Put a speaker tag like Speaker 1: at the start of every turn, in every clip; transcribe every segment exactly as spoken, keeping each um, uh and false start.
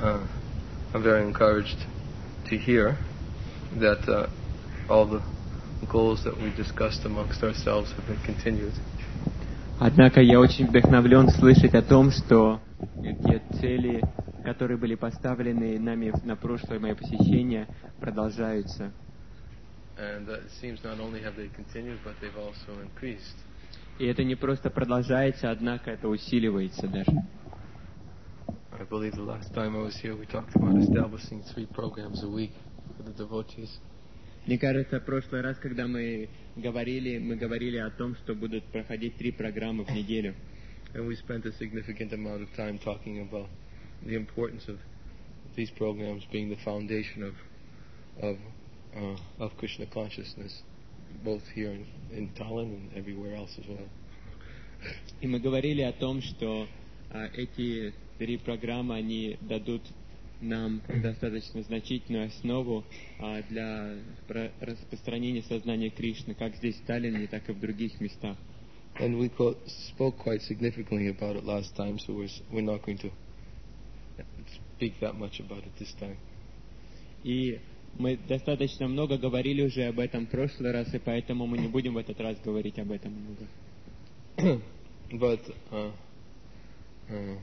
Speaker 1: uh, I'm very encouraged to hear that uh, all the goals that we discussed amongst ourselves have been continued.
Speaker 2: Однако я очень вдохновлен слышать о том, что те цели, которые были поставлены нами на прошлое мое посещение, продолжаются.
Speaker 1: And uh, it seems not only have they continued, but they've also increased.
Speaker 2: И это не просто продолжается, однако это усиливается даже.
Speaker 1: I believe the last time I was here, we talked about establishing three programs a week for the devotees.
Speaker 2: Мне кажется, в прошлый раз, когда мы говорили, мы говорили о том, что будут проходить три программы в неделю.
Speaker 1: And we spent a significant amount of time talking about the importance of these programs being the foundation of of uh, of Krishna consciousness, both here in, in Tallinn and everywhere else as well.
Speaker 2: И мы говорили о том, что а, эти три программы, они дадут нам достаточно значительную основу а, для про- распространения сознания Кришны, как здесь в Таллине, так и в других местах.
Speaker 1: And we co- spoke quite significantly about it last time, so we're, s- we're not going to speak that much about it this time.
Speaker 2: И мы достаточно много говорили уже об этом в прошлый раз, и поэтому мы не будем в этот раз говорить об этом много.
Speaker 1: But uh, uh,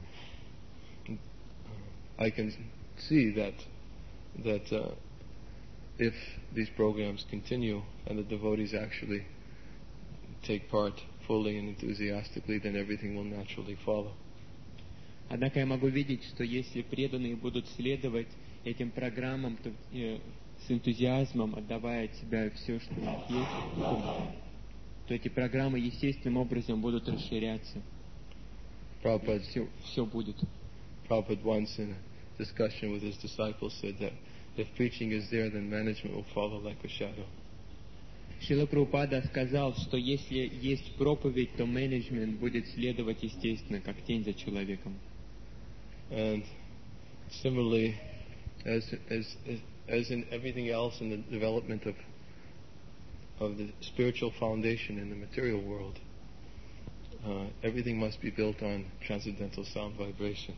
Speaker 1: I can see that that uh, if these programs continue and the devotees actually take part fully and enthusiastically, then everything will naturally follow.
Speaker 2: Однако я могу видеть, что если преданные будут следовать этим программам, то э, с энтузиазмом, отдавая от себя все, что у них есть, то, то эти программы естественным образом будут расширяться.
Speaker 1: Prabhupada,
Speaker 2: Все, все будет.
Speaker 1: Prabhupada once in a discussion with his disciples said that if preaching is there, then management will follow like a shadow.
Speaker 2: Шрила Прабхупада сказал, что если есть проповедь, то менеджмент будет следовать естественно, как тень за человеком.
Speaker 1: And similarly, as as as, as in everything else in the development of of the spiritual foundation in the material world, uh, everything must be built on transcendental sound vibration.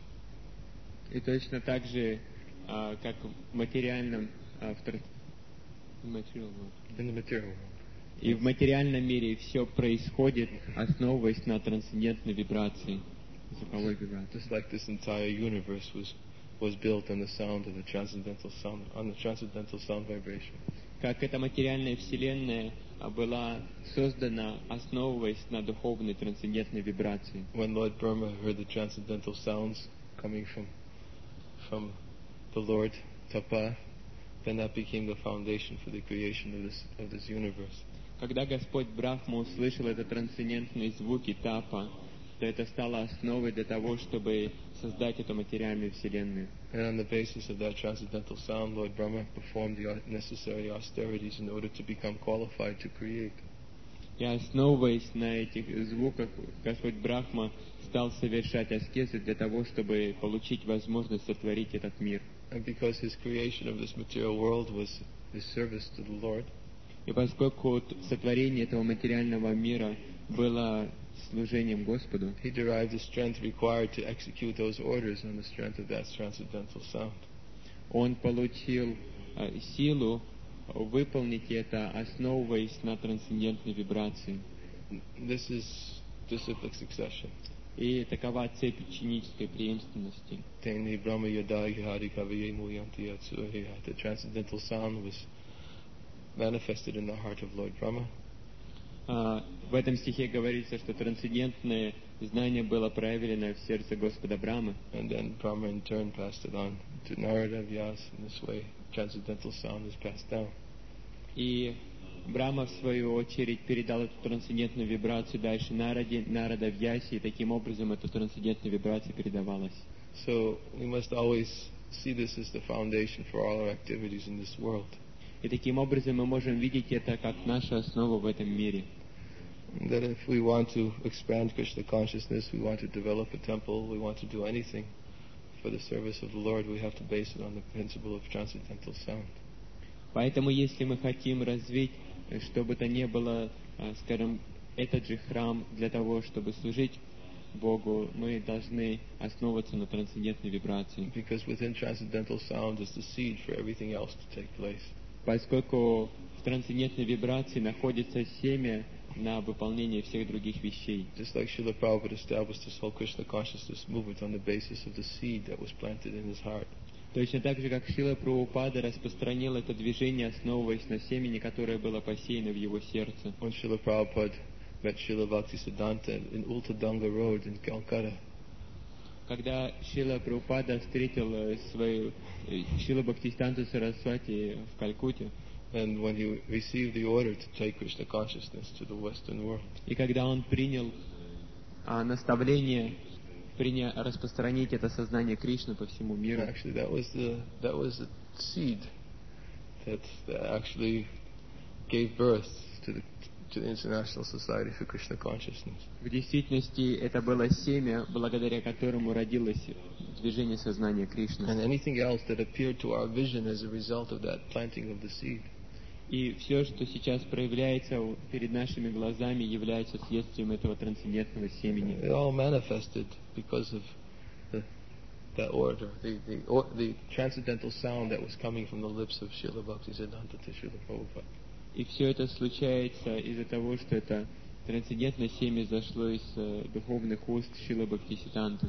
Speaker 2: И точно так же, а, как в материальном, а, в тр- material world.
Speaker 1: In the material world.
Speaker 2: И в материальном мире все происходит, основываясь на трансцендентной вибрации, звуковой вибрации.
Speaker 1: Just like this entire universe was was built on the sound of the transcendental sound, on the transcendental sound vibration.
Speaker 2: Как эта материальная вселенная а, была создана, основываясь на духовной трансцендентной вибрации.
Speaker 1: When Lord Brahma heard the transcendental sounds coming from from the Lord Tapa, then that became the foundation for the creation of this of this universe.
Speaker 2: Когда Господь Брахма услышал это трансцендентные звуки тапа, то это стало основой для того, чтобы создать эту материальную вселенную.
Speaker 1: And on the basis of that transcendental sound, Lord Brahma performed the necessary austerities in order to become qualified to create.
Speaker 2: И основываясь на этих звуках, Господь Брахма стал совершать аскезы для того, чтобы получить возможность сотворить этот мир.
Speaker 1: And because his creation of this material world was his service to the Lord,
Speaker 2: И поскольку сотворение этого материального мира было служением Господу,
Speaker 1: he derived the strength required to execute those orders on the strength of that transcendental sound.
Speaker 2: он получил э, силу выполнить это, основываясь на трансцендентной вибрации.
Speaker 1: This is disciplic succession.
Speaker 2: И такова цепь ученической преемственности.
Speaker 1: Teni Brahma Yadai Hari Kaviye Muyanti Atsuya. The transcendental sound was manifested in the heart of Lord Brahma.
Speaker 2: А, в этом стихе говорится, что трансцендентное знание было проявлено в сердце Господа Брамы.
Speaker 1: And then Brahma in turn passed it on to Narada Vyas. In this way, transcendental sound is passed down.
Speaker 2: И Брахма, в свою очередь, передал эту трансцендентную вибрацию дальше Нараде, Нарада Вьясе, и таким образом эта трансцендентная вибрация передавалась.
Speaker 1: So we must always see this as the foundation for all our activities in this world.
Speaker 2: И таким образом мы можем видеть это как нашу основу в этом мире.
Speaker 1: That if we want to expand Krishna consciousness, we want to develop a temple, we want to do anything for the service of the Lord, we have to base it on the principle of transcendental sound.
Speaker 2: Поэтому, если мы хотим развить, что бы то ни было, скажем, этот же храм для того, чтобы служить Богу, мы должны основываться на трансцендентной вибрации.
Speaker 1: Because within transcendental sound is the seed for everything else to take place.
Speaker 2: Поскольку в трансцендентной вибрации находится семя на выполнение всех других вещей.
Speaker 1: Just like Srila Prabhupada established this whole Krishna consciousness movement on the basis of the seed that was planted in his heart.
Speaker 2: Точно так же, как Шрила Прабхупада распространил это движение, основываясь на семени, которое было посеяно в его сердце.
Speaker 1: When Srila Prabhupada met Srila Bhaktisiddhanta in Ultadanga Road in Calcutta,
Speaker 2: Когда Шрила Прабхупада встретил э, свою э, Шрила Бхактисиддханту Сарасвати в Калькутте,
Speaker 1: and when he received the order to take Krishna consciousness to the Western world,
Speaker 2: и когда он принял а, наставление приня, распространить это сознание Кришны по всему миру,
Speaker 1: actually that was the that was the seed that, that actually gave birth to the to the International Society for Krishna Consciousness.
Speaker 2: в действительности это было семя, благодаря которому родилось движение сознания Кришны.
Speaker 1: And anything else that appeared to our vision as a result of that planting of the seed,
Speaker 2: И все, что сейчас проявляется перед нашими глазами, является следствием этого трансцендентного семени.
Speaker 1: it all manifested because of the that order, the the, or, the transcendental sound that was coming from the lips of Srila Bhaktisiddhanta to Srila Prabhupada.
Speaker 2: И все это случается из-за того, что это трансцендентное семя зашло из э, духовных уст Шрилы Бхактисиддханты.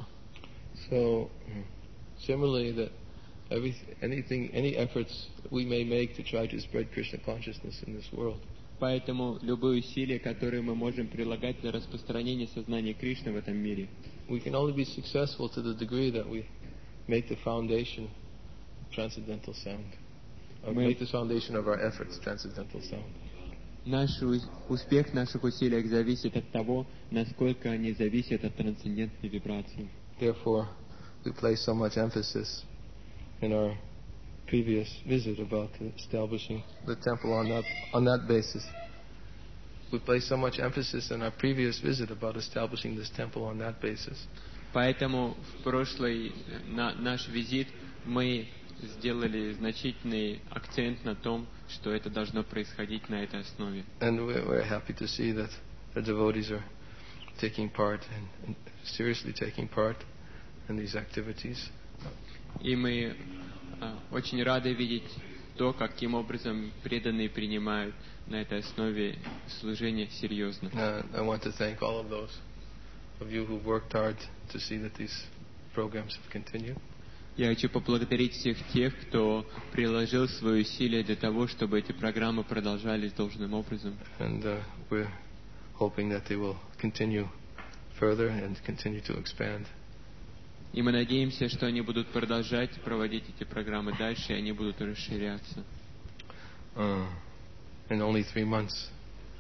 Speaker 1: So, similarly, that every anything, any efforts we may make to try to spread Krishna consciousness in this world,
Speaker 2: Поэтому любые усилия, которые мы можем прилагать для распространения сознания Кришны в этом мире,
Speaker 1: we can only be successful to the degree that we make the foundation of transcendental sound, or
Speaker 2: Мы-
Speaker 1: make the foundation of our efforts transcendental sound.
Speaker 2: наш ус- успех в наших усилиях зависит от того, насколько они зависят от трансцендентной вибрации.
Speaker 1: Therefore, we place so much emphasis in our previous visit about establishing the temple on that on that basis. We place so much emphasis in our previous visit about establishing this temple on that basis.
Speaker 2: Поэтому в прошлый э, на, наш визит мы сделали значительный акцент на том, что это должно происходить на этой основе.
Speaker 1: And we're, we're happy to see that the devotees are taking part and, and seriously taking part in these activities.
Speaker 2: И мы а, очень рады видеть то, каким образом преданные принимают на этой основе служение серьезно.
Speaker 1: Uh, I want to thank all of those of you who worked hard to see that these programs have continued.
Speaker 2: Я хочу поблагодарить всех тех, кто приложил свои усилия для того, чтобы эти программы продолжались должным образом.
Speaker 1: And uh, we're hoping that they will continue further and continue to expand.
Speaker 2: И мы надеемся, что они будут продолжать проводить эти программы дальше, и они будут расширяться.
Speaker 1: Uh, in only three months,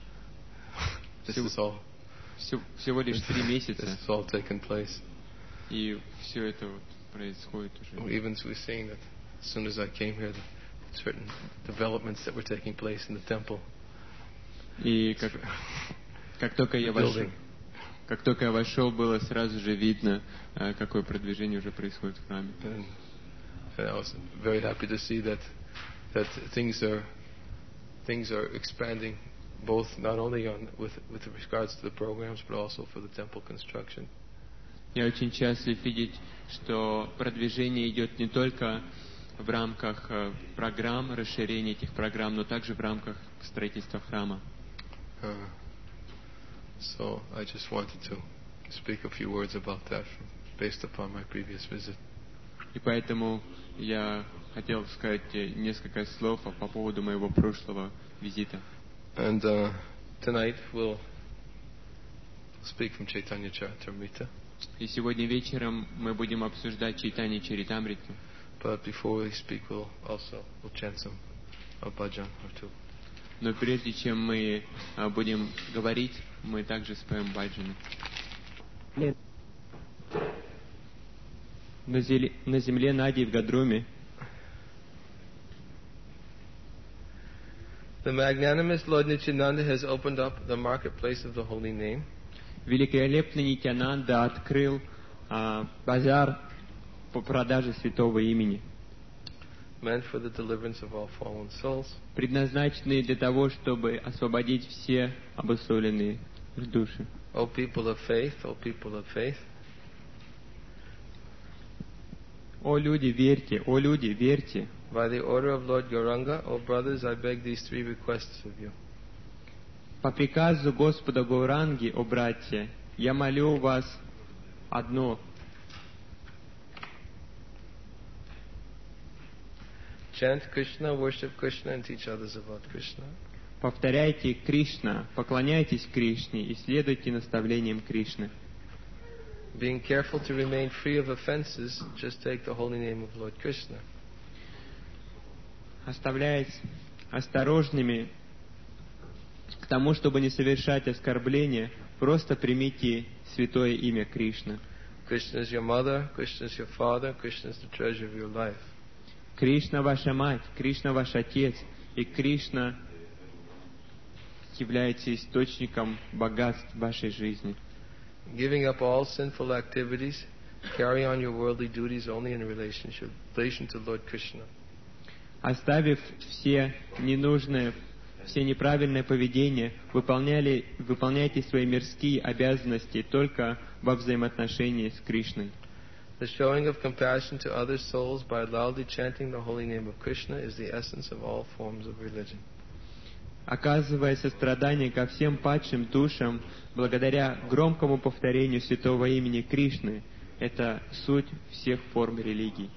Speaker 1: this
Speaker 2: Всего-
Speaker 1: is all
Speaker 2: Всё- Всего лишь три
Speaker 1: this
Speaker 2: месяца,
Speaker 1: has all taken place.
Speaker 2: и все это вот происходит уже.
Speaker 1: Even we're seeing that as soon as I came here, the certain developments that were taking place in the temple.
Speaker 2: И как, как только я вошел,
Speaker 1: Building.
Speaker 2: как только я вошел, было сразу же видно, а, какое продвижение уже происходит в храме.
Speaker 1: And, and I was very happy to see that that things are things are expanding, both not only on with with regards to the programs, but also for the temple construction.
Speaker 2: Я очень счастлив видеть, что продвижение идет не только в рамках э, программ, расширения этих программ, но также в рамках строительства храма.
Speaker 1: Uh, so I just wanted to speak a few words about that, based upon my previous visit.
Speaker 2: И поэтому я хотел сказать э, несколько слов по по поводу моего прошлого визита.
Speaker 1: And uh, tonight we'll speak from Chaitanya Charitamrita.
Speaker 2: И сегодня вечером мы будем обсуждать Чайтанья Чаритамриту.
Speaker 1: But before we speak, we'll also we'll chant some a bhajan or two.
Speaker 2: Но прежде чем мы а, будем говорить, мы также споем баджаны. На, зеле- на земле Нади в Гадруме
Speaker 1: The magnanimous Lord Nityananda has opened up the marketplace of the holy name.
Speaker 2: великолепный Нитянанда открыл а, базар по продаже святого имени,
Speaker 1: Meant for the deliverance of all fallen souls.
Speaker 2: предназначенный для того, чтобы освободить все обусловленные в души.
Speaker 1: O people of faith, O people of faith,
Speaker 2: О люди, верьте, о люди, верьте.
Speaker 1: by the order of Lord Gauranga, O brothers, I beg these three requests of you.
Speaker 2: По приказу Господа Гауранги, о братья, я молю вас одно.
Speaker 1: Chant Krishna, worship Krishna, and teach others about Krishna.
Speaker 2: Повторяйте Кришна, поклоняйтесь Кришне и следуйте наставлениям Кришны.
Speaker 1: Being careful to remain free of offenses, just take the holy name of Lord Krishna.
Speaker 2: Оставляясь осторожными к тому, чтобы не совершать оскорбления, просто примите святое имя Кришна.
Speaker 1: Krishna is your mother, Krishna is your father, Krishna is the treasure of your life.
Speaker 2: Кришна ваша мать, Кришна ваш отец, и Кришна является источником богатств вашей жизни.
Speaker 1: Giving up all sinful activities, carry on your worldly duties only in relationship, relation to Lord Krishna.
Speaker 2: Оставив все ненужное, все неправильное поведение, выполняли, выполняйте свои мирские обязанности только во взаимоотношении с Кришной.
Speaker 1: The showing of compassion to other souls by loudly chanting the holy name of Krishna is the essence of all forms of religion.
Speaker 2: Оказывая сострадание ко всем падшим душам, благодаря громкому повторению святого имени Кришны, это суть всех форм религий.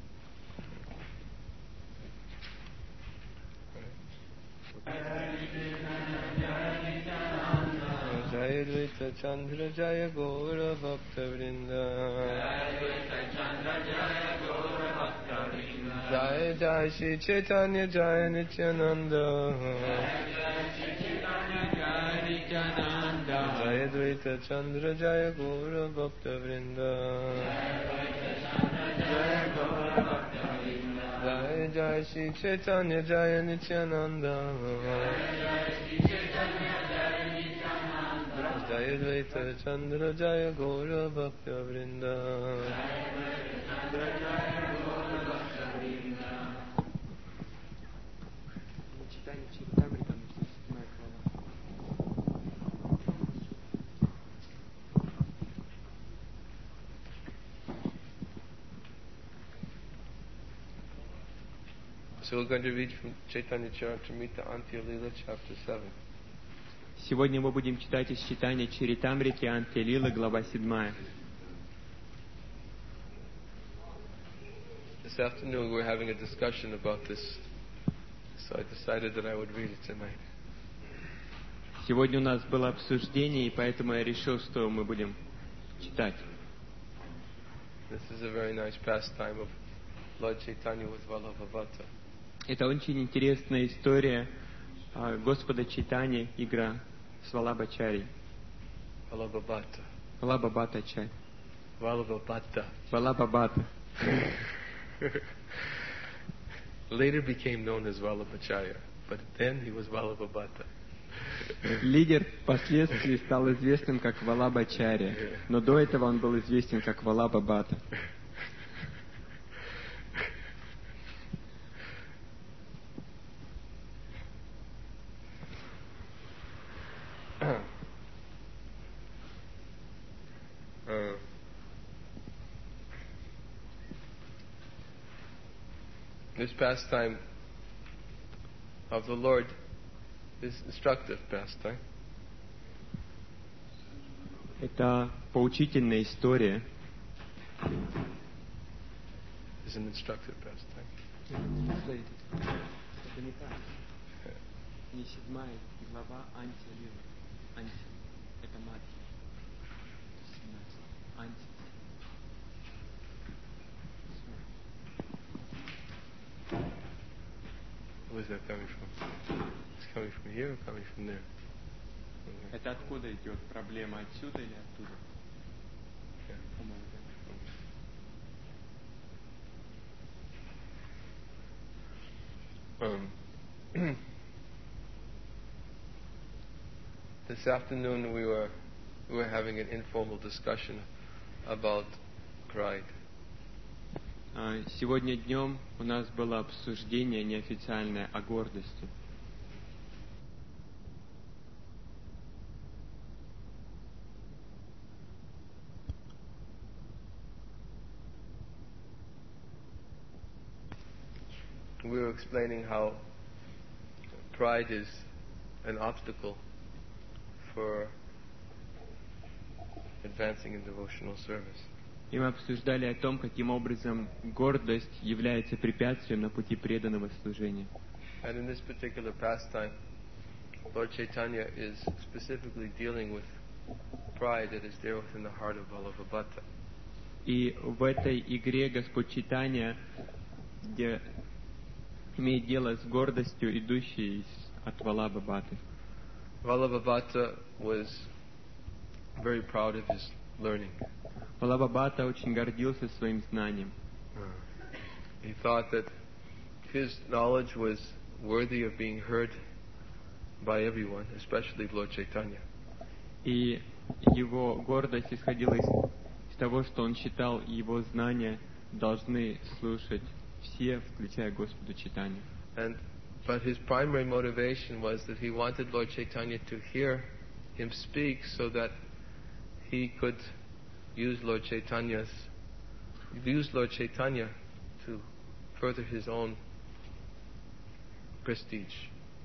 Speaker 1: Jaya Dvaita Chandra Jaya Gaura Bhakta Vrinda Jaya Jaya Shri Chaitanya Jaya Nityananda Jaya Dvaita Chandra Jaya Gaura Bhakta Vrinda Jaya Jaya Shri Chaitanya Jaya Nityananda Jaya Dvaita Chandra Jaya Gaura Bhakta Vrinda. So we're going to read from Chaitanya Charitamrita Antya Lila, chapter seven.
Speaker 2: Сегодня мы будем читать из читания Чаритамрити Антья Лилы, глава седьмая.
Speaker 1: This afternoon we're having a discussion about this, so I decided that I would read it tonight.
Speaker 2: Сегодня у нас было обсуждение, и поэтому я решил, что мы будем читать.
Speaker 1: This is a very nice pastime of Lord Chaitanya with Vallabhabhata.
Speaker 2: Это очень интересная история а, Господа Чайтаньи, игра с Валабхачари.
Speaker 1: Vallabhabhata.
Speaker 2: Валабхабхатачарь.
Speaker 1: Vallabhabhata.
Speaker 2: Валабхабхата.
Speaker 1: Later became known as Vallabhacharya, but then he was Vallabhabhata.
Speaker 2: Лидер впоследствии стал известным как Валабхачарья, но до этого он был известен как Валабхабхата.
Speaker 1: uh, this pastime of the Lord is instructive pastime.
Speaker 2: Это поучительная история.
Speaker 1: It's an instructive pastime.
Speaker 2: Это не так. Не седьмая глава Антья Лила. Антья. Это мать. Антья.
Speaker 1: Where's that coming from? It's coming from here or coming from there? Okay.
Speaker 2: Это откуда идет проблема? Отсюда или оттуда?
Speaker 1: Okay.
Speaker 2: По-моему, да.
Speaker 1: Um, this afternoon we were we were having an informal discussion about pride.
Speaker 2: А, Сегодня днем у нас было обсуждение неофициальное о гордости.
Speaker 1: we were explaining how pride is an obstacle for advancing in devotional service.
Speaker 2: И мы обсуждали о том, каким образом гордость является препятствием на пути преданного служения.
Speaker 1: And in this particular pastime, Lord Chaitanya is specifically dealing with pride that is there within the heart of Vallabhabhata.
Speaker 2: И в этой игре Господь Чайтанья, где имеет дело с гордостью, идущей от Валабхабхаты.
Speaker 1: Vallabhabhata was very proud of his learning.
Speaker 2: Валабхабхата очень гордился своим знанием.
Speaker 1: He thought that his knowledge was worthy of being heard by everyone, especially Lord Chaitanya.
Speaker 2: И его гордость исходила из, из того, что он считал, его знания должны слушать все, включая Господа Чайтанью.
Speaker 1: And but his primary motivation was that he wanted Lord Chaitanya to hear him speak, so that he could use Lord Chaitanya's use Lord Chaitanya to further his own prestige.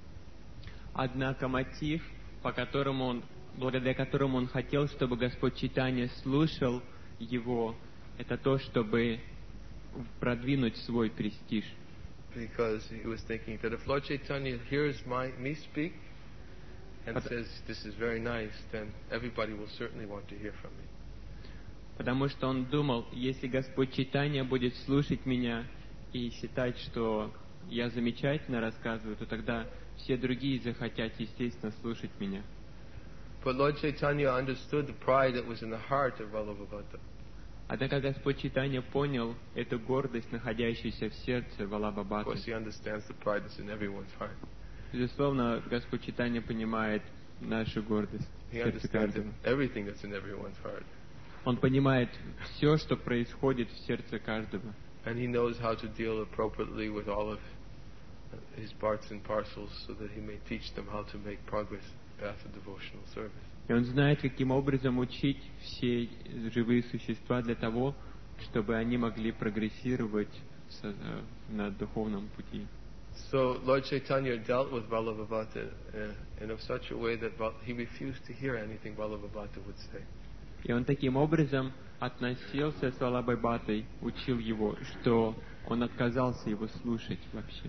Speaker 2: Однако мотив, по которому он, благодаря которому он хотел, чтобы Господь Чайтанья слушал его, это то, чтобы продвинуть свой престиж.
Speaker 1: Because he was thinking that if Lord Chaitanya hears my, me speak and says this is very nice, then everybody will certainly want to hear from me.
Speaker 2: Потому что он думал, если Господь Чайтанья будет слушать меня и считать, что я замечательно рассказываю, то тогда все другие захотят, естественно, слушать меня.
Speaker 1: But Lord Chaitanya understood the pride that was in the heart of Vallabhabhata.
Speaker 2: Однако Господь Чайтанья понял эту гордость, находящуюся в сердце
Speaker 1: Of
Speaker 2: Валабхабхаты.
Speaker 1: course, he understands the pride that's in everyone's heart.
Speaker 2: Безусловно, Господь Чайтанья понимает нашу гордость в
Speaker 1: He
Speaker 2: сердце
Speaker 1: understands
Speaker 2: каждого.
Speaker 1: everything that's in everyone's heart.
Speaker 2: Он понимает все, что происходит в сердце каждого.
Speaker 1: And he knows how to deal appropriately with all of his parts and parcels, so that he may teach them how to make progress in the path of devotional service.
Speaker 2: И он знает, каким образом учить все живые существа для того, чтобы они могли прогрессировать со- э, на духовном пути.
Speaker 1: So Lord Chaitanya dealt with Vallabhabhata uh, in such a way that Val- he refused to hear anything Vallabhabhata would say.
Speaker 2: И он таким образом относился с Валабхабхатой, учил его, что он отказался его слушать вообще.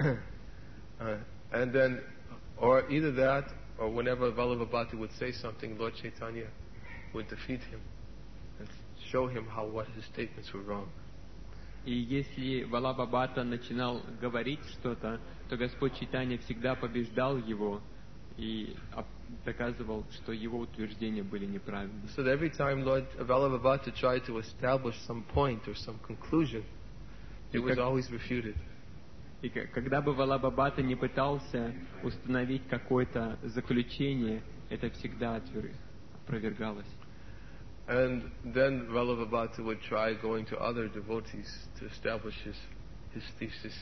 Speaker 1: uh, and then, or either that, or whenever Vallabhabhata would say something, Lord Chaitanya would defeat him and show him how what his statements were wrong.
Speaker 2: И если Валабхабхата начинал говорить что-то, то Господь Чайтанья всегда побеждал его и об- доказывал, что его утверждения были неправильны.
Speaker 1: So that every time Lord Vallabhabhata tried to establish some point or some conclusion, it was always refuted.
Speaker 2: И к- когда бы Валабхабхата не пытался установить какое-то заключение, это всегда отвер- опровергалось.
Speaker 1: And then Vallabhabhata would try going to other devotees to establish his, his thesis.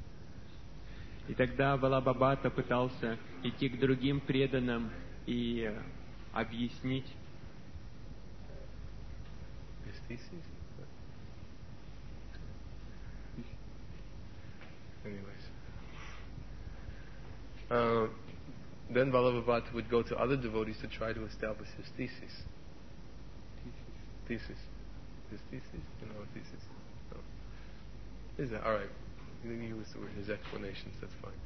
Speaker 2: И тогда Валабхабхата пытался идти к другим преданным и э, объяснить.
Speaker 1: His thesis? Anyways. Uh, then Vallabhabhata would go to other devotees to try to establish his thesis. Thesis. His thesis? You know, thesis? No. Is that alright? You can use the word his explanations, that's fine.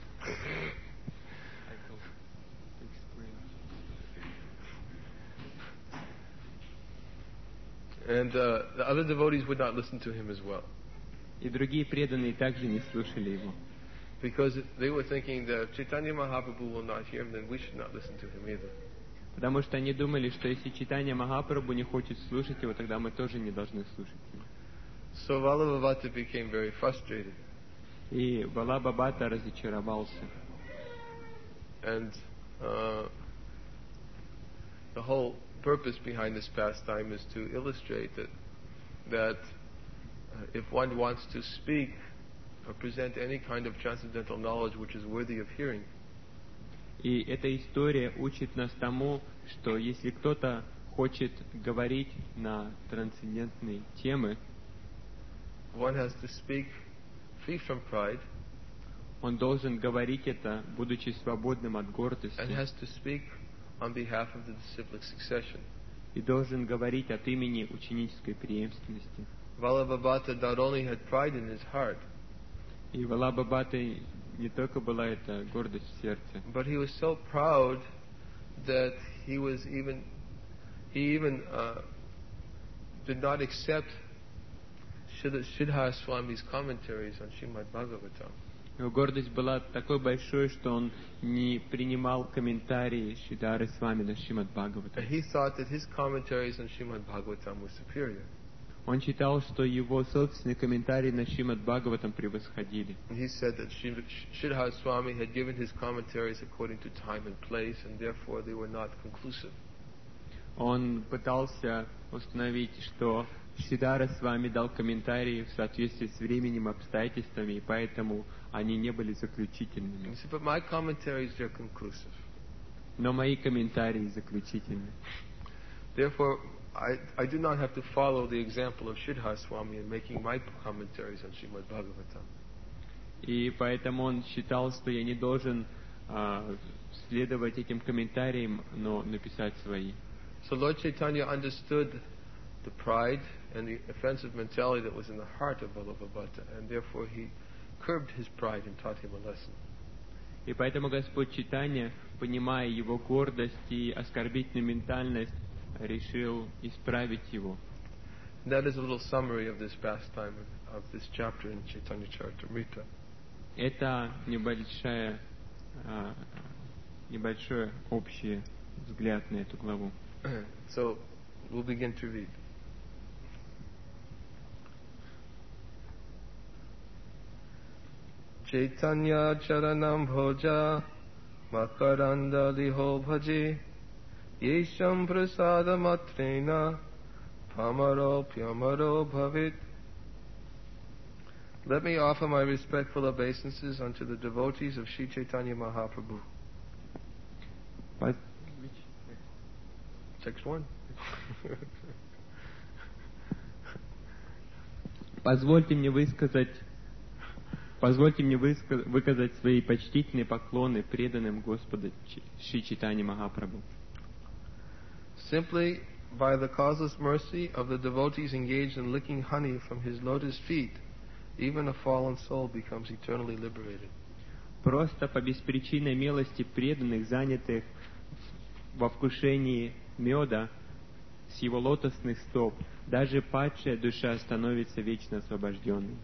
Speaker 1: And uh, the other devotees would not listen to him as well.
Speaker 2: И другие преданные также не слушали его.
Speaker 1: Because they were thinking that if Chaitanya Mahaprabhu will not hear him, then we should not listen to him either.
Speaker 2: Потому что они думали, что если Чайтанья Махапрабху не хочет слушать его, тогда мы тоже не должны слушать его.
Speaker 1: So Vallabhabhata became very frustrated.
Speaker 2: И Валабхабхата разочаровался.
Speaker 1: And uh, the whole purpose behind this pastime is to illustrate that that uh, if one wants to speak or present any kind of transcendental knowledge which is worthy of hearing,
Speaker 2: И эта история учит нас тому, что если кто-то хочет говорить на трансцендентные темы,
Speaker 1: one has to speak free from pride,
Speaker 2: он должен говорить это, будучи свободным от
Speaker 1: and
Speaker 2: гордости,
Speaker 1: has to speak on behalf of the disciplic succession.
Speaker 2: и должен говорить от имени ученической преемственности.
Speaker 1: Vallabhabhata not only had pride in his heart,
Speaker 2: И Валабхабхата не только была эта гордость в сердце,
Speaker 1: but he was so proud that he was even he even uh, did not accept Siddhar Swami's commentaries on Srimad Bhagavatam.
Speaker 2: его гордость была такой большой, что он не принимал комментарии Шридхары Свами на Шримад Бхагаватам.
Speaker 1: And he thought that his commentaries on Srimad Bhagavatam were superior.
Speaker 2: Он считал, что его собственные комментарии на Шримад Бхагаватам превосходили.
Speaker 1: And he said that Siddhar Swami had given his commentaries according to time and place, and therefore they were not conclusive.
Speaker 2: Он пытался установить, что Шридхара Свами дал комментарии в соответствии с временем, обстоятельствами, и поэтому они не были
Speaker 1: And
Speaker 2: заключительными.
Speaker 1: he said, but my commentaries, they're conclusive.
Speaker 2: Но мои комментарии заключительны.
Speaker 1: Therefore, I, I do not have to follow the example of Siddhar Swami in making my commentaries on Srimad Bhagavatam.
Speaker 2: И поэтому он считал, что я не должен а, следовать этим комментариям, но написать свои.
Speaker 1: So Lord Chaitanya understood the pride and the offensive mentality that was in the heart of Vallabhabhata, and therefore he curbed his pride and taught him a lesson.
Speaker 2: И поэтому Господь Чайтанья, понимая его гордость и оскорбительную ментальность, решил исправить его.
Speaker 1: And that is a little summary of this pastime of this chapter in Chaitanya Charitamrita.
Speaker 2: Это небольшая, а, небольшой общий взгляд на эту главу.
Speaker 1: So we'll begin to read. Chaitanya Charanam Bhoja Makaranda Liho Bhaji Yesham Prasada Matrena Pamaro Pyamaro Bhavit. Let me offer my respectful obeisances unto the devotees of Sri Chaitanya Mahaprabhu.
Speaker 2: Пос-
Speaker 1: Text one.
Speaker 2: Позвольте мне высказать, позвольте мне выска- выказать свои почтительные поклоны преданным Господу Чи- Шри Чайтанье Махапрабху.
Speaker 1: Simply by the causeless mercy of the devotees engaged in licking honey from his lotus feet, even a fallen soul becomes eternally liberated.
Speaker 2: Просто по беспричинной милости преданных, занятых во вкушении меда с его лотосных стоп, даже падшая душа становится вечно освобожденной.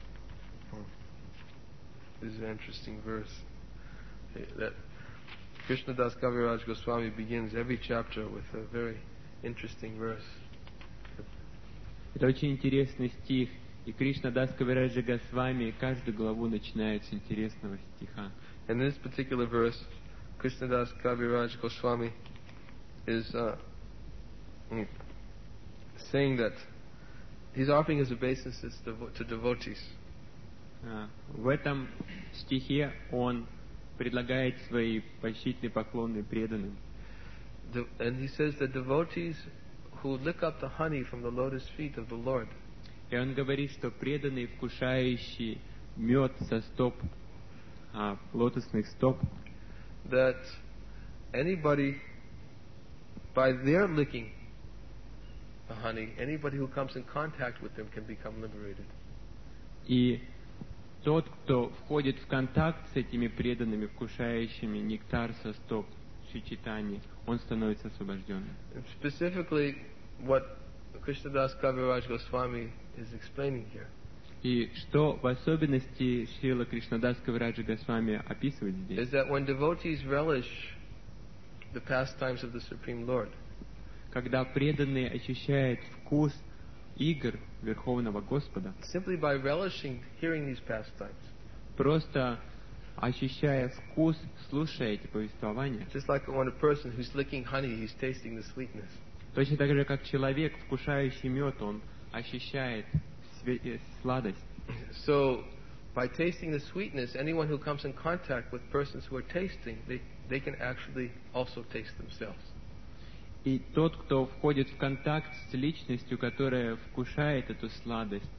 Speaker 1: This is an interesting verse. Eh, That Krishnadas Kaviraj Goswami begins every chapter with a very interesting verse.
Speaker 2: Это очень интересный стих, и Кришна Дас Кавираджа Госвами каждую главу начинает с интересного стиха.
Speaker 1: And in this particular verse, Krishnadas Kaviraj Goswami is uh, mm, saying that he's offering his obeisances to devo- to devotees.
Speaker 2: А, В этом стихе он предлагает свои почтительные поклоны преданным.
Speaker 1: The- And he says that devotees who lick up the honey from the lotus feet of the Lord,
Speaker 2: И он говорит, что преданные, вкушающие мед со стоп, а, лотосных стоп,
Speaker 1: that anybody, by their licking the honey, anybody who comes in contact with them can become liberated.
Speaker 2: и тот, кто входит в контакт с этими преданными, вкушающими нектар со стоп Шри Чайтаньи, он становится освобожденным.
Speaker 1: And specifically, what Krishnadas Kaviraj Goswami is explaining here
Speaker 2: И что в особенности Шрила Кришнадас Кавираджа Госвами описывает здесь,
Speaker 1: is that when devotees relish the pastimes of the Supreme Lord,
Speaker 2: когда преданные ощущают вкус игр Верховного Господа,
Speaker 1: simply by relishing hearing these pastimes,
Speaker 2: просто ощущая вкус, слушая эти повествования,
Speaker 1: just like when a person who's licking honey, he's tasting the sweetness.
Speaker 2: точно так же, как человек, вкушающий мед, он ощущает све- э, сладость.
Speaker 1: So, by tasting the sweetness, anyone who comes in contact with persons who are tasting, they, they can actually also taste themselves.
Speaker 2: И тот, кто входит в контакт с личностью, которая вкушает эту сладость,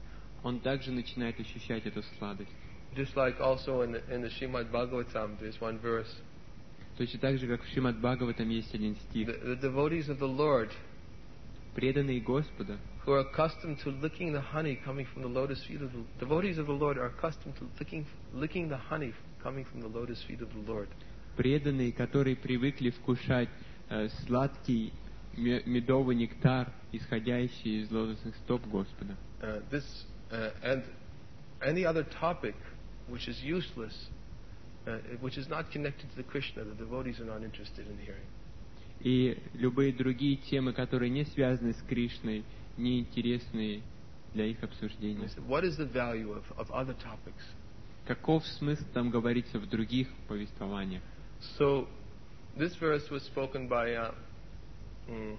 Speaker 2: он также начинает ощущать эту сладость.
Speaker 1: Just like also in the, in the Srimad Bhagavatam, there's one verse.
Speaker 2: Точно так же, как в Шримад Бхагаватам есть один стих.
Speaker 1: The, the devotees of the Lord,
Speaker 2: Преданные Господа,
Speaker 1: who are accustomed to licking the honey coming from the lotus feet of the devotees of the Lord are accustomed to licking, licking the honey coming from the lotus feet of the Lord.
Speaker 2: преданные, которые привыкли вкушать э, сладкий ме- медовый нектар, исходящий из лотосных стоп Господа.
Speaker 1: Uh, this uh, and any other topic which is useless, uh, which is not connected to the Krishna, the devotees are not interested in hearing.
Speaker 2: И любые другие темы, которые не связаны с Кришной, не интересны для их
Speaker 1: And
Speaker 2: обсуждения.
Speaker 1: they said, what is the value of, of other topics?
Speaker 2: Каков смысл там говорится в других повествованиях?
Speaker 1: So, this verse was spoken by uh, mm,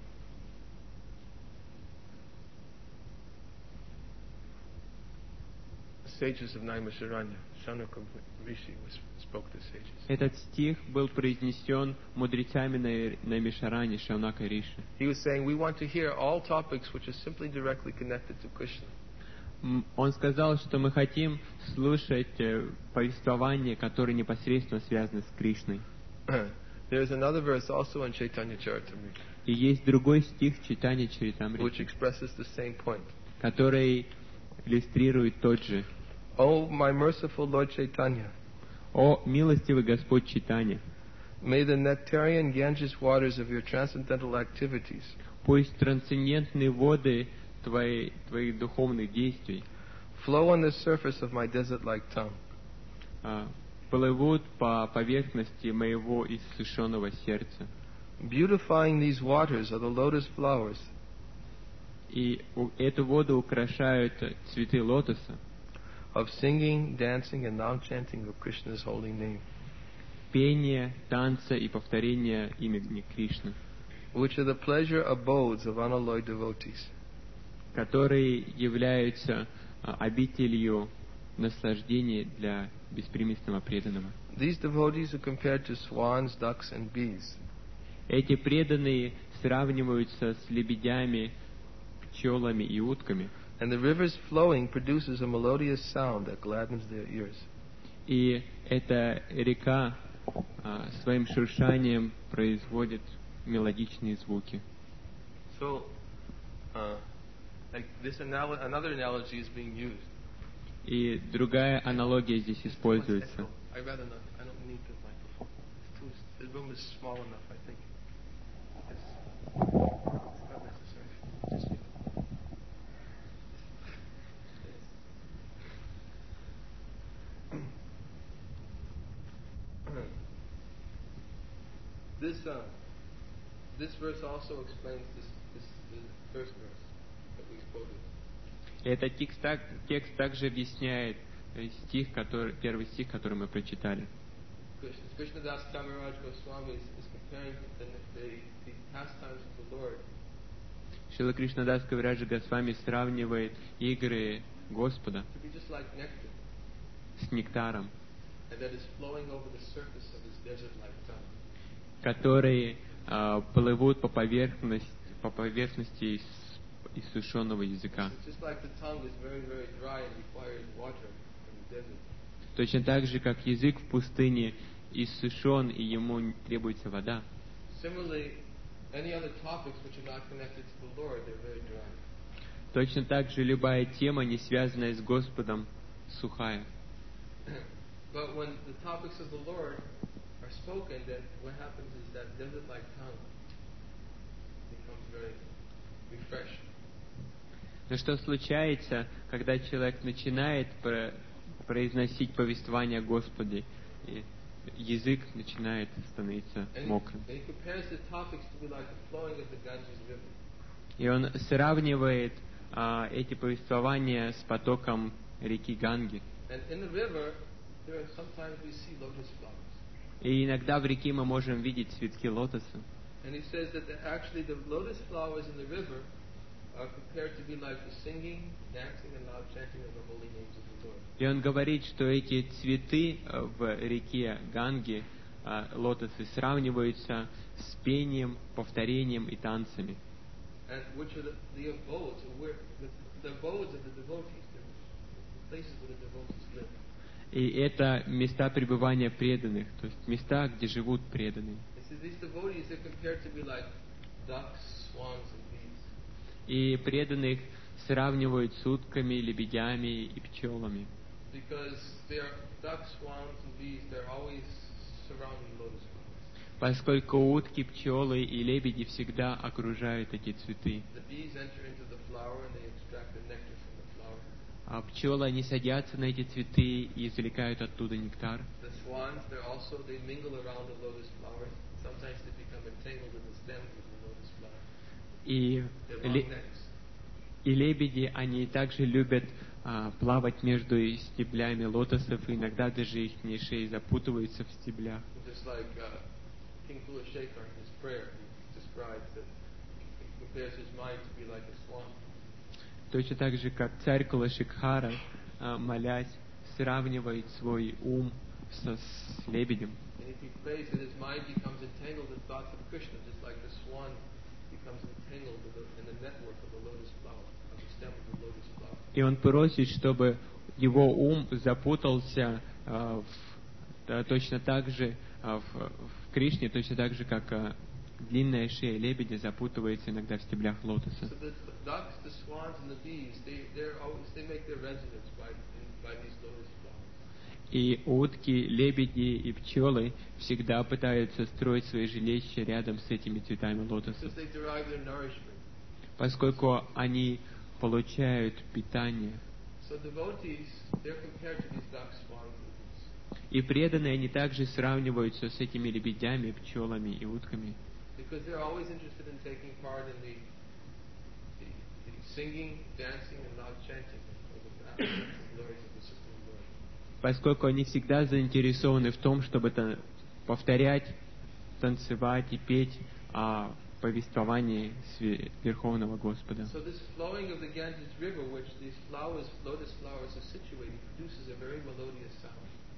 Speaker 1: sages of Naimisharanya. Shaunaka Rishi was, spoke to sages.
Speaker 2: Этот стих был произнесен мудрецами на Наймишаране, Шаунака Риши.
Speaker 1: He was saying, we want to hear all topics which are simply directly connected to Krishna.
Speaker 2: М, Он сказал, что мы хотим слушать э, повествования, которые непосредственно связаны с Кришной.
Speaker 1: There's another verse also in Chaitanya Charitamrita,
Speaker 2: И есть другой стих Чайтанья
Speaker 1: which
Speaker 2: Чаритамриты,
Speaker 1: expresses the same point.
Speaker 2: который иллюстрирует тот же.
Speaker 1: Oh, my merciful Lord Chaitanya,
Speaker 2: «О, милостивый Господь Чайтанья,
Speaker 1: may the nectarian Ganges waters of your transcendental activities
Speaker 2: пусть трансцендентные воды твоей, твоих духовных действий
Speaker 1: flow on the surface of my desert-like tongue,
Speaker 2: а, плывут по поверхности моего иссушенного сердца.
Speaker 1: beautifying these waters are the lotus flowers
Speaker 2: И у- эту воду украшают цветы лотоса,
Speaker 1: of singing, dancing, and now-chanting of Krishna's holy name,
Speaker 2: пение, танца и повторение имени Кришны,
Speaker 1: which are the pleasure abodes of unalloyed devotees.
Speaker 2: которые являются а, обителью наслаждения для беспримесного преданного.
Speaker 1: These devotees are compared to swans, ducks, and bees.
Speaker 2: Эти преданные сравниваются с лебедями, пчелами и утками.
Speaker 1: And the river's flowing produces a melodious sound that gladdens their ears.
Speaker 2: И эта река а, своим шуршанием производит мелодичные звуки.
Speaker 1: So, uh, like this anal- another analogy is being used.
Speaker 2: И другая аналогия здесь используется.
Speaker 1: Echo. I rather not. I don't need the microphone. It's too, the room is small enough, I think. It's, it's not necessary. Just, you know. This uh, this verse also explains this, this the first verse that we quoted.
Speaker 2: И этот текст, так- текст также объясняет э, стих, который, первый стих, который мы прочитали.
Speaker 1: Krishna, Krishnadas Kaviraj Goswami is, is comparing the, the, the pastimes of the Lord
Speaker 2: Шрила Кришнадас Кавираджа Госвами сравнивает игры Господа
Speaker 1: to be just like nectar,
Speaker 2: с нектаром,
Speaker 1: and that is flowing over the surface of his desert-like tongue.
Speaker 2: которые а, плывут по поверхности, по поверхности ис- иссушенного языка.
Speaker 1: It's just like the tongue is very, very dry and requires water from the desert.
Speaker 2: Точно так же, как язык в пустыне иссушен и ему требуется вода.
Speaker 1: Similarly, any other topics which are not connected to the Lord, they're very dry.
Speaker 2: Точно так же любая тема, не связанная с Господом, сухая.
Speaker 1: But when the topics of the Lord are spoken, then what happens is that desert-like tongue becomes very refreshed.
Speaker 2: Но что случается, когда человек начинает про- произносить повествование о Господе, и язык начинает становиться
Speaker 1: And he,
Speaker 2: мокрым.
Speaker 1: and he compares the topics to be like the flowing of the Ganges River.
Speaker 2: И он сравнивает а, эти повествования с потоком реки Ганги.
Speaker 1: And in the river, there are sometimes we see lotus flowers.
Speaker 2: И иногда в реке мы можем видеть цветки лотоса.
Speaker 1: And he says that the, actually the lotus flowers in the river are compared to be like the singing, dancing, and loud chanting of the holy names of the Lord.
Speaker 2: И он говорит, что эти цветы э, в реке Ганги, а, лотосы, сравниваются с пением, повторением и танцами.
Speaker 1: And which are the, the abodes, or where, the, the abodes of the devotees. places where the devotees live.
Speaker 2: И это места пребывания преданных, то есть места, где живут преданные.
Speaker 1: And so these devotees are compared to be like ducks, swans, and bees.
Speaker 2: И преданных сравнивают с утками, лебедями и пчелами.
Speaker 1: Because they are ducks, swans, and bees, they're always surrounding lotus flowers.
Speaker 2: Поскольку утки, пчелы и лебеди всегда окружают эти цветы.
Speaker 1: The bees enter into the flower and they extract the nectar from the flower.
Speaker 2: А пчелы, они садятся на эти цветы и извлекают оттуда нектар.
Speaker 1: The swans, they're also, they mingle around the lotus flowers. Sometimes they become entangled in the stems of the lotus flower.
Speaker 2: И,
Speaker 1: Their long
Speaker 2: ле-
Speaker 1: necks.
Speaker 2: и лебеди, они также любят а, плавать между стеблями лотосов, и иногда даже их шеи запутываются в стеблях.
Speaker 1: Just like uh, King Kula Shekar in his prayer, he describes that he compares his mind to be like a swan.
Speaker 2: Точно так же, как царь Кулашикхара, а, молясь, сравнивает свой ум со, с лебедем.
Speaker 1: And if he prays that his mind becomes entangled in thoughts of Krishna, just like the swan becomes entangled in the, in the network of the lotus flower, of the stem of the lotus flower.
Speaker 2: И он просит, чтобы его ум запутался а, в- да, точно так же а, в, в Кришне, точно так же, как а, длинная шея лебедя запутывается иногда в стеблях лотоса.
Speaker 1: So the, the ducks, the swans, and the bees, they they're always they make their residence by in, by these lotus flowers.
Speaker 2: И утки, лебеди и пчелы всегда пытаются строить свои жилища рядом с этими цветами лотоса,
Speaker 1: Because they derive their nourishment.
Speaker 2: поскольку они получают питание.
Speaker 1: So devotees, they're compared to these ducks, swans, and bees.
Speaker 2: И преданные, они также сравниваются с этими лебедями, пчелами и утками,
Speaker 1: Because they're always interested in taking part in the, the, the singing, dancing, and loud chanting of the actions and glories of the Supreme Lord.
Speaker 2: поскольку они всегда заинтересованы в том, чтобы та- повторять, танцевать и петь о повествовании све- Верховного Господа.
Speaker 1: So this flowing of the Ganges River, which these flowers, lotus flowers, are situated, produces a very melodious sound.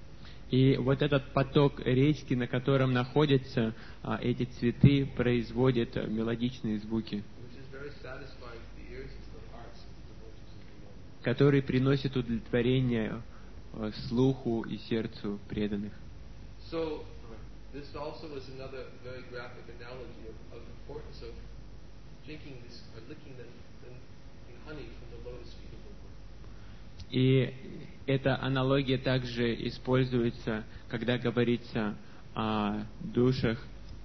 Speaker 2: И вот этот поток речки, на котором находятся а, эти цветы, производит а, мелодичные звуки,
Speaker 1: Which is very satisfying to the ears and to the hearts of the devotees of the Lord.
Speaker 2: которые приносят удовлетворение а, слуху и сердцу преданных.
Speaker 1: So this also is another very graphic analogy of, of the importance of drinking this or licking the, the, the honey from the lotus feet of the Lord.
Speaker 2: И эта аналогия также используется, когда говорится о душах,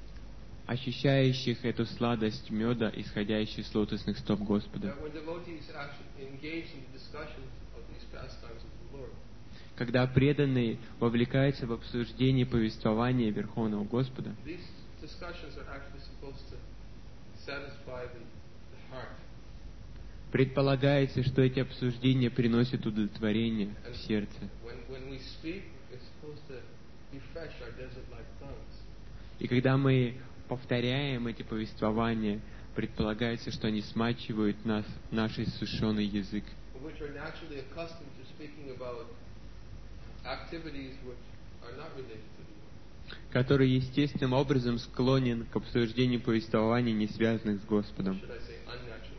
Speaker 2: ощущающих эту сладость меда, исходящую с лотосных стоп Господа.
Speaker 1: That when devotees actually engage in the discussions of these pastimes of the Lord,
Speaker 2: Когда преданные вовлекаются в обсуждение повествования Верховного Господа,
Speaker 1: these discussions are actually supposed to satisfy the, the heart.
Speaker 2: предполагается, что эти обсуждения приносят удовлетворение в сердце.
Speaker 1: When, when we speak, it's supposed to refresh our desert-like tongues.
Speaker 2: И когда мы повторяем эти повествования, предполагается, что они смачивают нас, наш иссушенный язык,
Speaker 1: Which are naturally accustomed to speaking about activities which are not related to the Lord.
Speaker 2: который естественным образом склонен к обсуждению повествований, не связанных с Господом.
Speaker 1: Should I say unnaturally?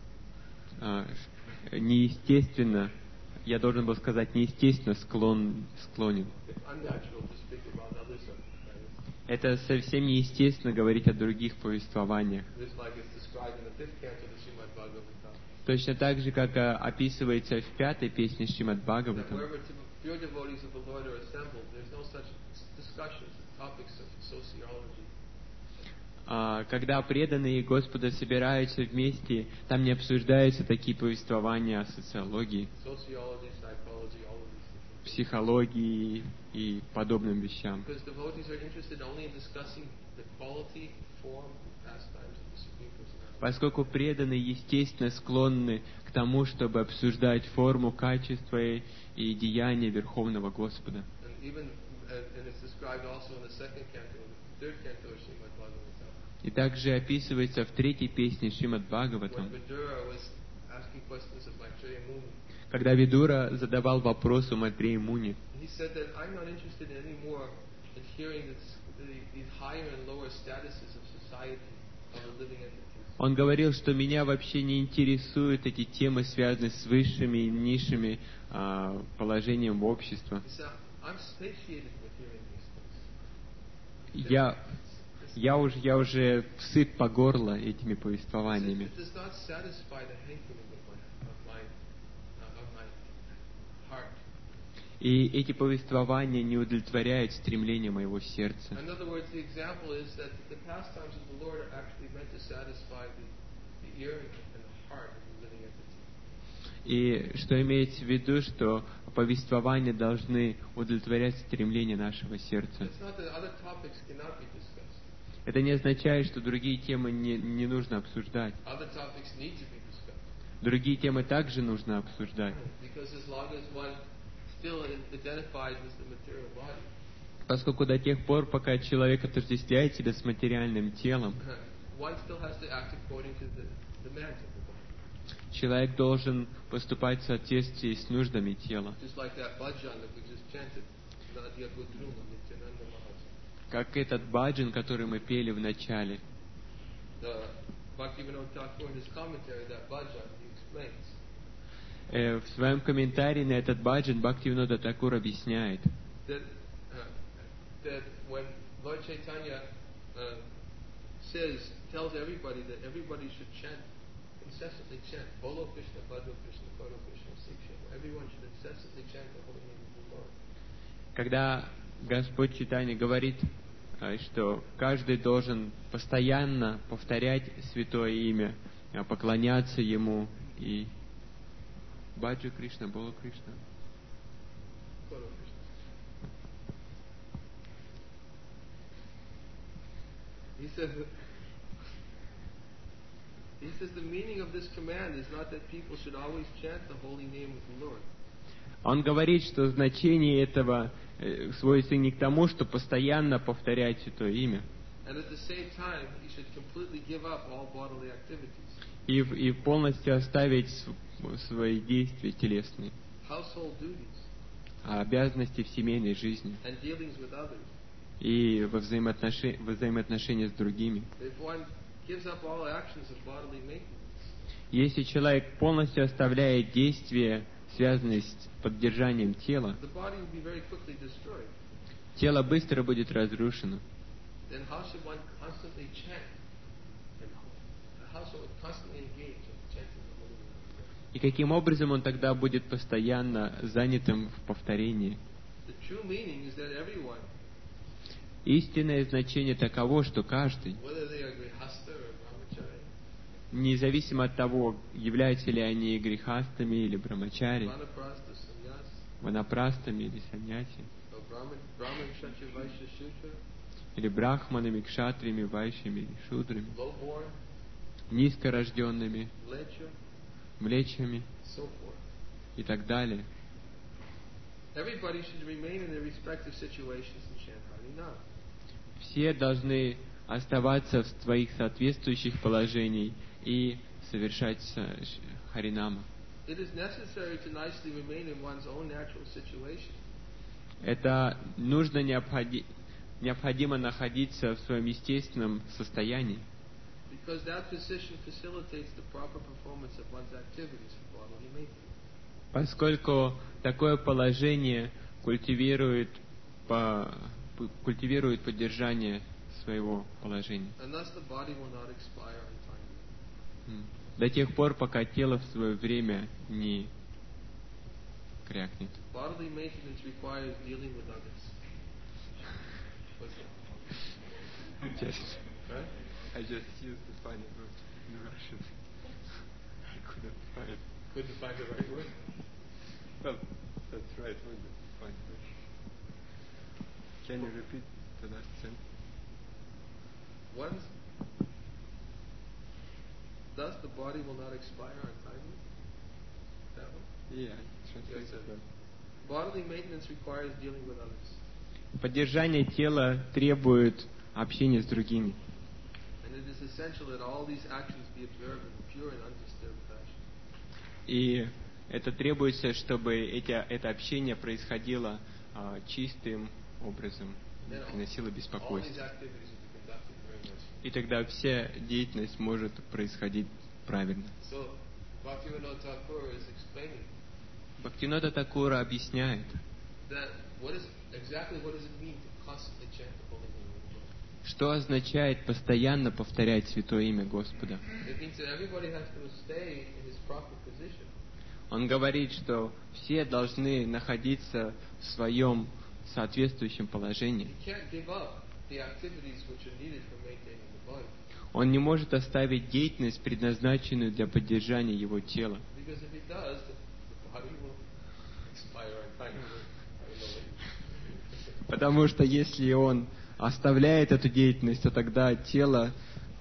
Speaker 2: А, ш- неестественно, я должен был сказать, неестественно склон, склонен.
Speaker 1: It's unnatural to speak about other subjects. Right?
Speaker 2: Это совсем неестественно говорить о других повествованиях.
Speaker 1: Just like it's described in the fifth canto of the Srimad Bhagavatam.
Speaker 2: Точно так же, как а, описывается в пятой песне Шримад
Speaker 1: That
Speaker 2: Бхагаватам,
Speaker 1: wherever t- pure devotees of the Lord are assembled, there's no such discussions, topics of sociology.
Speaker 2: а, когда преданные Господа собираются вместе, там не обсуждаются такие повествования о социологии,
Speaker 1: Sociology, psychology, all of these things.
Speaker 2: психологии и подобным вещам.
Speaker 1: Because devotees are interested only in discussing the quality, form, and pastimes of the Supreme Personality.
Speaker 2: Поскольку преданные, естественно, склонны к тому, чтобы обсуждать форму, качество и и деяния Верховного Господа.
Speaker 1: And even, and, and it's described also in the second canto, the third canto of Srimad Bhagavatam.
Speaker 2: И также описывается в третьей песне Шримад
Speaker 1: When
Speaker 2: Бхагаватам,
Speaker 1: Vidura was asking questions of Maitreya Muni,
Speaker 2: когда Видура задавал вопрос у Майтрея Муни.
Speaker 1: he said that I'm not interested anymore in hearing this, the, these higher and lower statuses of society of the living entities.
Speaker 2: Он говорил, что меня вообще не интересуют эти темы, связанные с высшими и низшими а, положением общества.
Speaker 1: He said, I'm satiated with hearing these things.
Speaker 2: Я, я, уже, я уже сыт по горло этими
Speaker 1: He said,
Speaker 2: повествованиями.
Speaker 1: it does not satisfy the hankering of my, of my, uh, of my heart.
Speaker 2: И эти повествования не удовлетворяют стремления моего сердца.
Speaker 1: In other words, the example is that the pastimes of the Lord are actually meant to satisfy the, the ear and the heart of the living entity.
Speaker 2: И что имеется в виду, что повествования должны удовлетворять стремления нашего сердца.
Speaker 1: It's not that other topics cannot be discussed.
Speaker 2: Это не означает, что другие темы не, не нужно обсуждать.
Speaker 1: Other topics need to be discussed.
Speaker 2: Другие темы также нужно обсуждать.
Speaker 1: Because as long as one still identifies with the material body,
Speaker 2: Поскольку до тех пор, пока человек отождествляет себя с материальным телом,
Speaker 1: one still has to act according to the demands of the body.
Speaker 2: человек должен поступать в соответствии с нуждами тела.
Speaker 1: Just like that bhajan that we just chanted, Nadia Gudruma Nityananda Maharaj.
Speaker 2: Как этот баджан, который мы пели в начале.
Speaker 1: The Bhaktivinoda Thakur, in his commentary, that bhajan, he explains
Speaker 2: Э, В своем комментарии на этот баджан Бхактивинода Такур объясняет,
Speaker 1: that, uh, that when Lord Chaitanya uh, says, tells everybody that everybody should chant, incessantly chant, Bolo Krishna, Bhadra Krishna, Karo Krishna, Siksha. Everyone should incessantly chant the holy name of the Lord.
Speaker 2: когда Господь Чайтанья говорит, э, что каждый должен постоянно повторять святое имя, э, поклоняться Ему и Баджа Кришна, Бола Кришна.
Speaker 1: Karo Krishna. He says, he says the meaning of this command is not that people should always chant the holy name of the Lord.
Speaker 2: Он говорит, что значение этого э, сводится не к тому, что постоянно повторять святое имя,
Speaker 1: And at the same time, he should completely give up all bodily activities.
Speaker 2: и, в- и полностью оставить с- свои действия телесные,
Speaker 1: Household duties
Speaker 2: а обязанности в семейной жизни
Speaker 1: and dealings with others.
Speaker 2: и во, взаимоотноши- во взаимоотношениях с другими.
Speaker 1: If one gives up all actions of bodily maintenance,
Speaker 2: Если человек полностью оставляет действия, связанные с поддержанием тела,
Speaker 1: the body will be very quickly destroyed.
Speaker 2: тело быстро будет разрушено.
Speaker 1: Then how should one constantly chant? And how should one constantly engage in chanting the holy name of the Lord?
Speaker 2: И каким образом он тогда будет постоянно занятым в повторении?
Speaker 1: The true meaning is that everyone,
Speaker 2: Истинное значение таково, что каждый,
Speaker 1: whether they are grihasta or brahmachari,
Speaker 2: независимо от того, являются ли они грехастами или брамачари,
Speaker 1: vanaprastha, sannyas,
Speaker 2: ванапрастами или саньяси,
Speaker 1: or brahman, brahman, kshatriya, vaishya, shudra,
Speaker 2: или брахманами, кшатриями, вайшями или шудрами,
Speaker 1: low-born,
Speaker 2: низкорожденными,
Speaker 1: lecture,
Speaker 2: млечами
Speaker 1: so forth.
Speaker 2: и так далее.
Speaker 1: Everybody should remain in their respective situations and chant Harinam.
Speaker 2: Все должны оставаться в своих соответствующих положениях и совершать э, ш- харинама.
Speaker 1: It is necessary to nicely remain in one's own natural situation.
Speaker 2: Это нужно необходи- необходимо находиться в своем естественном состоянии,
Speaker 1: Because that position facilitates the proper performance of one's activities for bodily maintenance.
Speaker 2: поскольку такое положение культивирует, по- п- культивирует поддержание своего положения.
Speaker 1: And thus the body will not expire untimely.
Speaker 2: М. До тех пор, пока тело в свое время не крякнет.
Speaker 1: Bodily maintenance requires dealing with others. What's that?
Speaker 2: Just,
Speaker 1: Right?
Speaker 2: I just used the funny word in Russian. I couldn't find.
Speaker 1: Couldn't find the right word.
Speaker 2: Well, that's right word, but funny word. Can you repeat the last sentence?
Speaker 1: One's, thus the body will not expire untimely. That one?
Speaker 2: Yeah, translate
Speaker 1: Yes, sir.
Speaker 2: that.
Speaker 1: Bodily maintenance requires dealing with others.
Speaker 2: Поддержание тела требует общения с другими.
Speaker 1: And it is essential that all these actions be observed in a pure and undisturbed fashion.
Speaker 2: И это требуется, чтобы эти, это общение происходило а, чистым образом,
Speaker 1: Then all,
Speaker 2: приносило
Speaker 1: all these
Speaker 2: беспокойство.
Speaker 1: activities will be conducted very nicely.
Speaker 2: И тогда вся деятельность может происходить правильно.
Speaker 1: So, Bhaktivinoda Thakur is explaining
Speaker 2: Бхактивинода Такура объясняет,
Speaker 1: that what is exactly what does it mean to constantly chant the holy name of the Lord.
Speaker 2: что означает постоянно повторять святое имя Господа.
Speaker 1: It means that everybody has to stay in his proper position.
Speaker 2: Он говорит, что все должны находиться в своем соответствующем положении.
Speaker 1: He can't give up the activities which are needed for maintaining the body.
Speaker 2: Он не может оставить деятельность, предназначенную для поддержания его тела.
Speaker 1: Because if he does, the, the body will expire on time. I don't know.
Speaker 2: Потому что если он оставляет эту деятельность, то тогда тело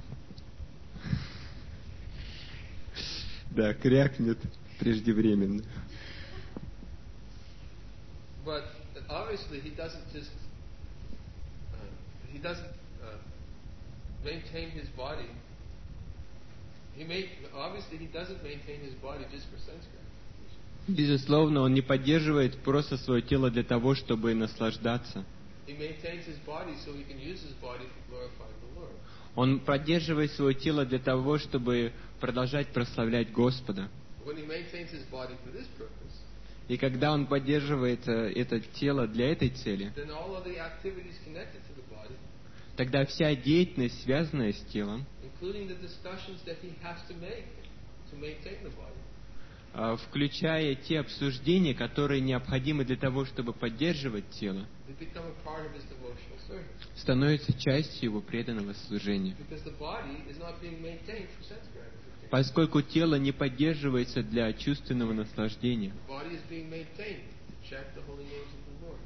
Speaker 2: да, крякнет преждевременно.
Speaker 1: But obviously he doesn't just uh, he doesn't uh, maintain his body. He may, obviously he doesn't maintain his body just for sense gratification.
Speaker 2: Безусловно, он не поддерживает просто свое тело для того, чтобы наслаждаться.
Speaker 1: He maintains his body so he can use his body for glorifying the Lord.
Speaker 2: Он поддерживает свое тело для того, чтобы продолжать прославлять Господа.
Speaker 1: When he maintains his body for this purpose,
Speaker 2: И когда он поддерживает э, это тело для этой цели,
Speaker 1: then all of the activities connected to the body,
Speaker 2: тогда вся деятельность, связанная с телом,
Speaker 1: including the discussions that he has to make to maintain the body,
Speaker 2: э, включая те обсуждения, которые необходимы для того, чтобы поддерживать тело,
Speaker 1: they become a part of his devotional service.
Speaker 2: становятся частью его преданного служения.
Speaker 1: Because the body is not being maintained for sense gratification.
Speaker 2: Поскольку тело не поддерживается для чувственного наслаждения,
Speaker 1: The body is being maintained to chant the holy names of the Lord.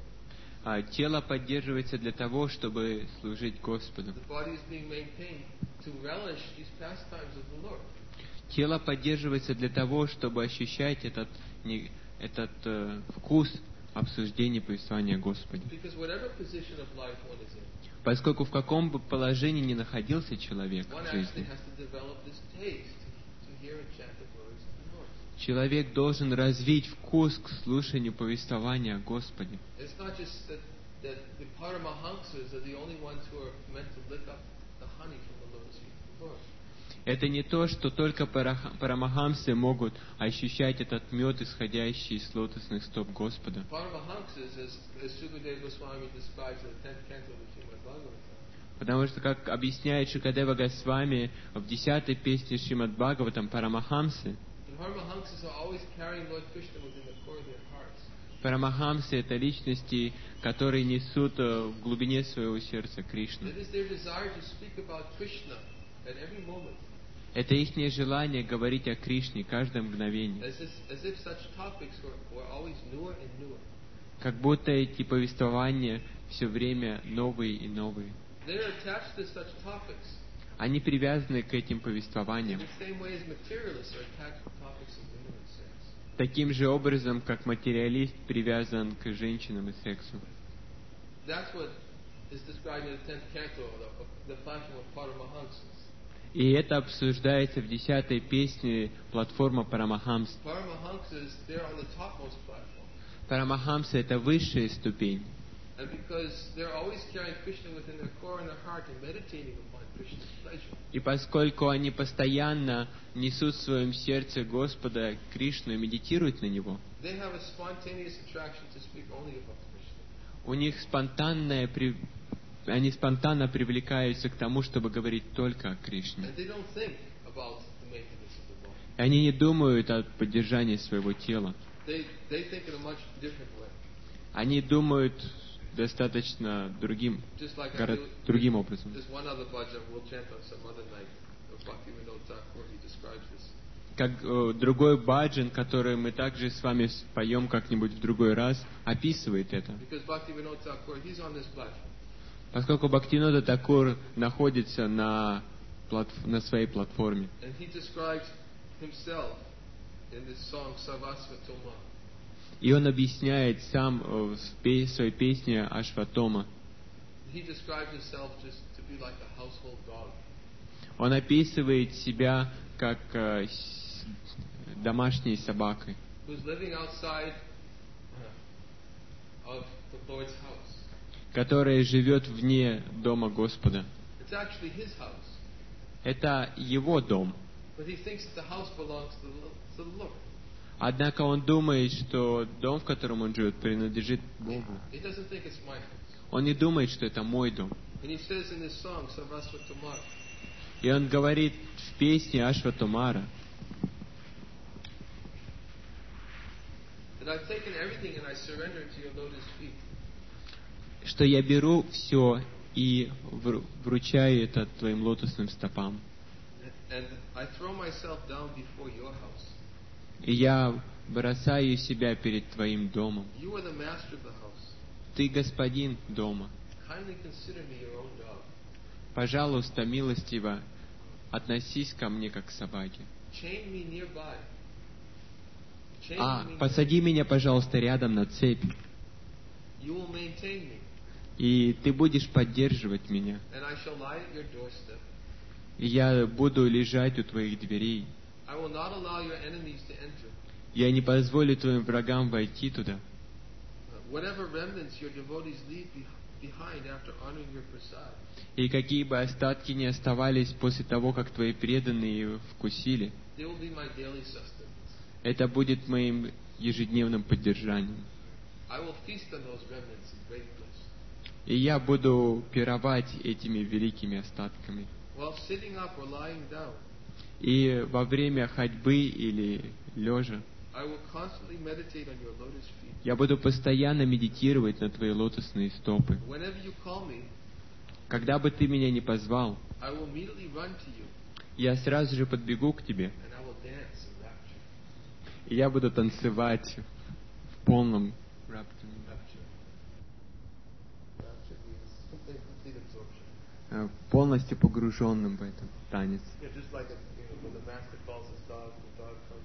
Speaker 2: а тело поддерживается для того, чтобы служить Господу.
Speaker 1: The body is being maintained to relish these pastimes of the Lord.
Speaker 2: Тело поддерживается для того, чтобы ощущать этот, не- этот э, вкус обсуждения повествования Господа.
Speaker 1: Because whatever position of life one is in,
Speaker 2: Поскольку в каком бы положении ни находился человек
Speaker 1: one
Speaker 2: в
Speaker 1: actually
Speaker 2: жизни,
Speaker 1: has to develop this taste to hear and chant the glories of the Lord.
Speaker 2: человек должен развить вкус к слушанию повествования о Господе.
Speaker 1: It's not just that, that the Paramahamsas are the only ones who are meant to lick up the honey from the lotus feet of the Lord.
Speaker 2: Это не то, что только параха- парамахамсы могут ощущать этот мед, исходящий из лотосных стоп Господа.
Speaker 1: Paramahamsas, as, as Sukadeva Goswami describes in the tenth canto of the Srimad Bhagavatam,
Speaker 2: Потому что, как объясняет Шукадева Госвами в десятой песне Шримад Бхагаватам, парамахамсы,
Speaker 1: the Paramahamsas are always carrying Lord Krishna within the core of their hearts.
Speaker 2: парамахамсы — это личности, которые несут э, в глубине своего сердца Кришну.
Speaker 1: It is their desire to speak about Krishna at every moment,
Speaker 2: Это их желание говорить о Кришне каждое мгновение.
Speaker 1: as if, as if such topics were, were always newer and newer.
Speaker 2: Как будто эти повествования все время новые и новые.
Speaker 1: They are attached to such topics
Speaker 2: Они привязаны к этим
Speaker 1: in
Speaker 2: повествованиям
Speaker 1: the same way as materialists are attached to topics of women and sex.
Speaker 2: таким же образом, как материалист привязан к женщинам и сексу.
Speaker 1: That's what is described in the tenth canto of the, of the platform of Paramahamsas.
Speaker 2: И это обсуждается в десятой песне платформа Парамахамс.
Speaker 1: Paramahamsas, they're on the topmost platform.
Speaker 2: Парамахамса — это высшая ступень.
Speaker 1: And because they're always carrying Krishna within their core and their heart and meditating upon Krishna's pleasure,
Speaker 2: И поскольку они постоянно несут в своем сердце Господа Кришну и медитируют на Него,
Speaker 1: they have a spontaneous attraction to speak only about Krishna.
Speaker 2: у них спонтанное, при- они спонтанно привлекаются к тому, чтобы говорить только о Кришне.
Speaker 1: And they don't think about the maintenance of the body.
Speaker 2: И они не думают о поддержании своего тела.
Speaker 1: They, they think in a much different way.
Speaker 2: Они думают достаточно другим,
Speaker 1: Just like I
Speaker 2: горо-
Speaker 1: do,
Speaker 2: другим образом.
Speaker 1: there's one other bhajan we'll chant on some other night of Bhaktivinoda Thakur. He describes this.
Speaker 2: Как э, другой баджан, который мы также с вами споем как-нибудь в другой раз, описывает это.
Speaker 1: Because Bhaktivinoda Thakur, he's on this platform.
Speaker 2: Поскольку Бхактивинода Такур находится на, платф- на своей платформе.
Speaker 1: And he describes himself in this song Sarvasvatoma.
Speaker 2: И он объясняет сам э, в пе- своей песне Ашватома.
Speaker 1: He describes himself just to be like a household dog.
Speaker 2: Он описывает себя как э, с- домашней собакой,
Speaker 1: Who's living outside uh, of the Lord's house.
Speaker 2: которая живет вне дома Господа.
Speaker 1: It It's actually his house.
Speaker 2: Это его дом.
Speaker 1: But he thinks that the house belongs to the, to the Lord.
Speaker 2: Однако он думает, что дом, в котором он живет, принадлежит Богу.
Speaker 1: He doesn't think it's my house.
Speaker 2: Он не думает, что это мой дом.
Speaker 1: And he says in his song, Sarvasvatamara,
Speaker 2: И он говорит в песне Ашватамара,
Speaker 1: that I've taken everything and I surrender it to your lotus feet.
Speaker 2: что я беру все и вру- вручаю это твоим лотосным стопам.
Speaker 1: And I throw myself down before your house.
Speaker 2: И я бросаю себя перед твоим домом.
Speaker 1: You are the master of the house.
Speaker 2: Ты господин дома.
Speaker 1: Kindly consider me your own dog.
Speaker 2: Пожалуйста, милостиво относись ко мне как к собаке.
Speaker 1: Chain me nearby. Chain
Speaker 2: А,
Speaker 1: me
Speaker 2: посади меня, пожалуйста, рядом на цепь.
Speaker 1: You will maintain me,
Speaker 2: И ты будешь поддерживать меня.
Speaker 1: and I shall lie at your doorstep.
Speaker 2: И я буду лежать у твоих дверей.
Speaker 1: I will not allow your enemies to enter.
Speaker 2: Я не позволю твоим врагам войти туда.
Speaker 1: Uh, Whatever remnants your devotees leave be- behind after honoring your prasad,
Speaker 2: И какие бы остатки ни оставались после того, как твои преданные вкусили,
Speaker 1: they will be my daily sustenance.
Speaker 2: это будет моим ежедневным поддержанием.
Speaker 1: I will feast on those remnants in great bliss.
Speaker 2: И я буду пировать этими великими остатками.
Speaker 1: While sitting up or lying down,
Speaker 2: И во время ходьбы или лежа
Speaker 1: I will constantly meditate on your lotus feet.
Speaker 2: я буду постоянно медитировать на твои лотосные стопы.
Speaker 1: Whenever you call me,
Speaker 2: Когда бы ты меня не позвал,
Speaker 1: I will immediately run to you,
Speaker 2: я сразу же подбегу к тебе,
Speaker 1: and I will dance in rapture.
Speaker 2: и я буду танцевать в полном рапте,
Speaker 1: Rapture. Rapture means complete, complete absorption.
Speaker 2: э, полностью погруженным в этот танец.
Speaker 1: Yeah, just like a, you know, when the master calls his dog, the dog comes.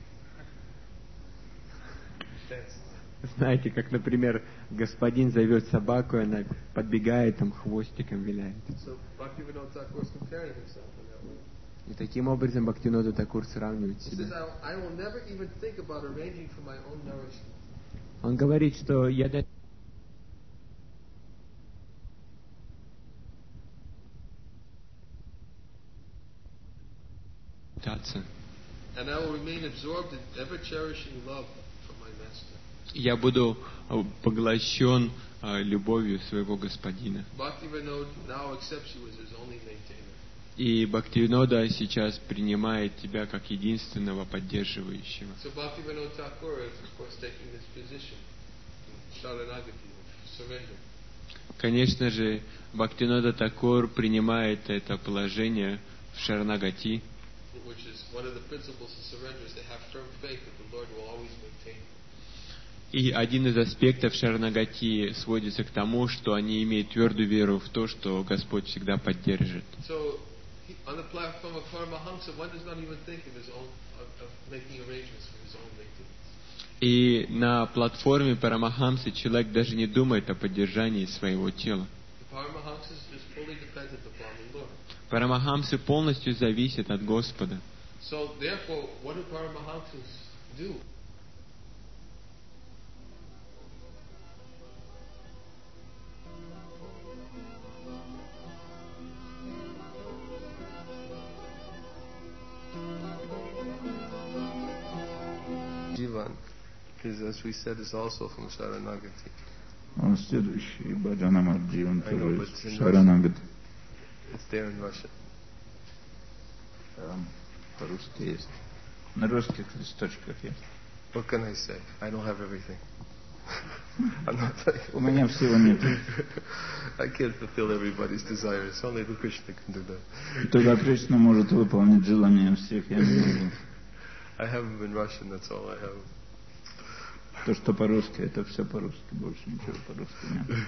Speaker 1: Dance.
Speaker 2: Знаете, как, например, господин зовет собаку, и она подбегает, там хвостиком виляет.
Speaker 1: So Bhaktivinoda Thakur is comparing himself in that way.
Speaker 2: И таким образом Бхактивинода Такур сравнивает
Speaker 1: He says,
Speaker 2: себя.
Speaker 1: I, I will never even think about arranging for my own nourishment.
Speaker 2: Он говорит, что я даже питаться.
Speaker 1: And I will remain absorbed in ever-cherishing love for my master.
Speaker 2: Я буду э, поглощен э, любовью своего господина.
Speaker 1: Bhaktivinoda now accepts you as his only maintainer.
Speaker 2: И Бхактивинода сейчас принимает тебя как единственного поддерживающего.
Speaker 1: So Bhaktivinoda Thakur is, of course, taking this position in Sharanagati, surrender.
Speaker 2: Конечно же, Бхактивинода Такур принимает это положение в Шаранагати,
Speaker 1: Which is one of the principles of surrender, is to have firm faith that the Lord will always maintain you.
Speaker 2: и один из аспектов Шаранагати сводится к тому, что они имеют твердую веру в то, что Господь всегда поддержит.
Speaker 1: So, he, on the platform of Paramahamsa, one does not even think of his own, of, of making arrangements for his own maintenance.
Speaker 2: И на платформе Парамахамсы человек даже не думает о поддержании своего тела.
Speaker 1: The Paramahamsas is fully dependent upon the Lord.
Speaker 2: Парамахамсы полностью зависят от Господа.
Speaker 1: So, therefore, what do Paramahamsas do? Jivan is, as we said, is also from Sharanagati.
Speaker 3: Он следующий, Баджанамат Дживан,
Speaker 1: I know,
Speaker 3: тоже
Speaker 1: but
Speaker 3: из
Speaker 1: in
Speaker 3: Шаранагат.
Speaker 1: It's there in Russian.
Speaker 3: Там по-русски есть. На русских листочках есть.
Speaker 1: What can I say? I don't have everything. I'm not
Speaker 3: У меня всего нет.
Speaker 1: I can't fulfill everybody's desires. Only the Krishna can do that.
Speaker 3: Только Кришна может выполнить желания всех, я не могу.
Speaker 1: I haven't been Russian, that's all I have.
Speaker 3: То, что по-русски, это все по-русски. Больше ничего по-русски нет.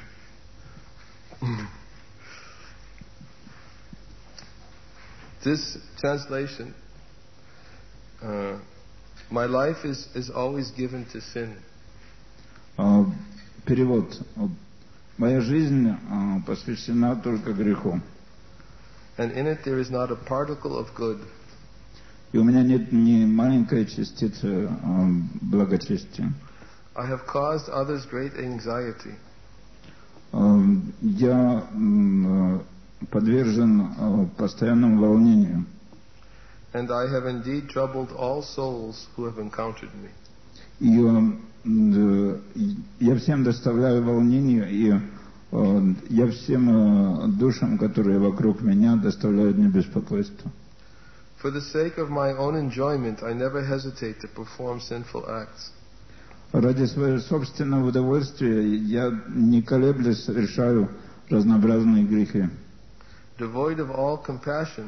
Speaker 1: This translation, uh, my life is, is always given to sin.
Speaker 3: А, перевод. Моя жизнь а, посвящена только греху.
Speaker 1: And in it there is not a particle of good.
Speaker 3: И у меня нет ни маленькой частицы а, благочестия.
Speaker 1: I have caused others great anxiety.
Speaker 3: А, я м, подвержен э, постоянному волнению.
Speaker 1: And I have indeed troubled all souls who have encountered me.
Speaker 3: И э, я всем доставляю волнение, и э, я всем э, душам, которые вокруг меня, доставляю мне беспокойство.
Speaker 1: For the sake of my own enjoyment, I never hesitate to perform sinful acts.
Speaker 3: Ради своего собственного удовольствия я не колеблясь совершаю разнообразные грехи.
Speaker 1: Devoid of all compassion,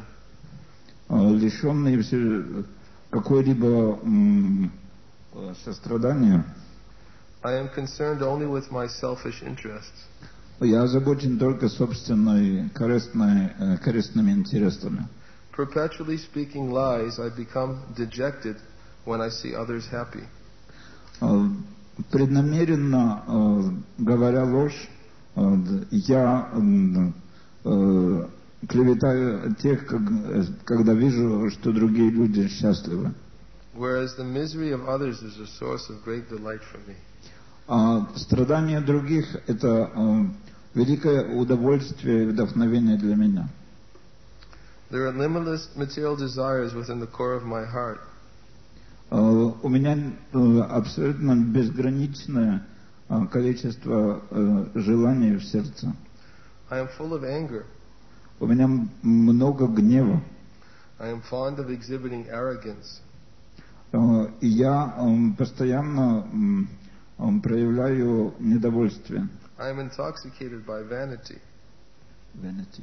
Speaker 3: Лишенный все какой-либо м, сострадания,
Speaker 1: I am concerned only with my selfish interests.
Speaker 3: я озабочен только собственной корыстной, э, корыстными интересами.
Speaker 1: Perpetually speaking lies, I become dejected when I see others happy.
Speaker 3: Э, Преднамеренно э, говоря ложь, э, я э, э, клеветаю тех, как, э, когда вижу, что другие люди счастливы.
Speaker 1: Whereas the misery of others is a source of great delight for me.
Speaker 3: А страдания других – это э, великое удовольствие и вдохновение для меня.
Speaker 1: There are limitless material desires within the core of my heart.
Speaker 3: Э, у меня э, абсолютно безграничное э, количество э, желаний в сердце.
Speaker 1: I am full of anger.
Speaker 3: У меня м- много гнева.
Speaker 1: I am fond of exhibiting arrogance.
Speaker 3: Э, и я э, постоянно м, э, проявляю недовольствие.
Speaker 1: I am intoxicated by vanity.
Speaker 3: Vanity.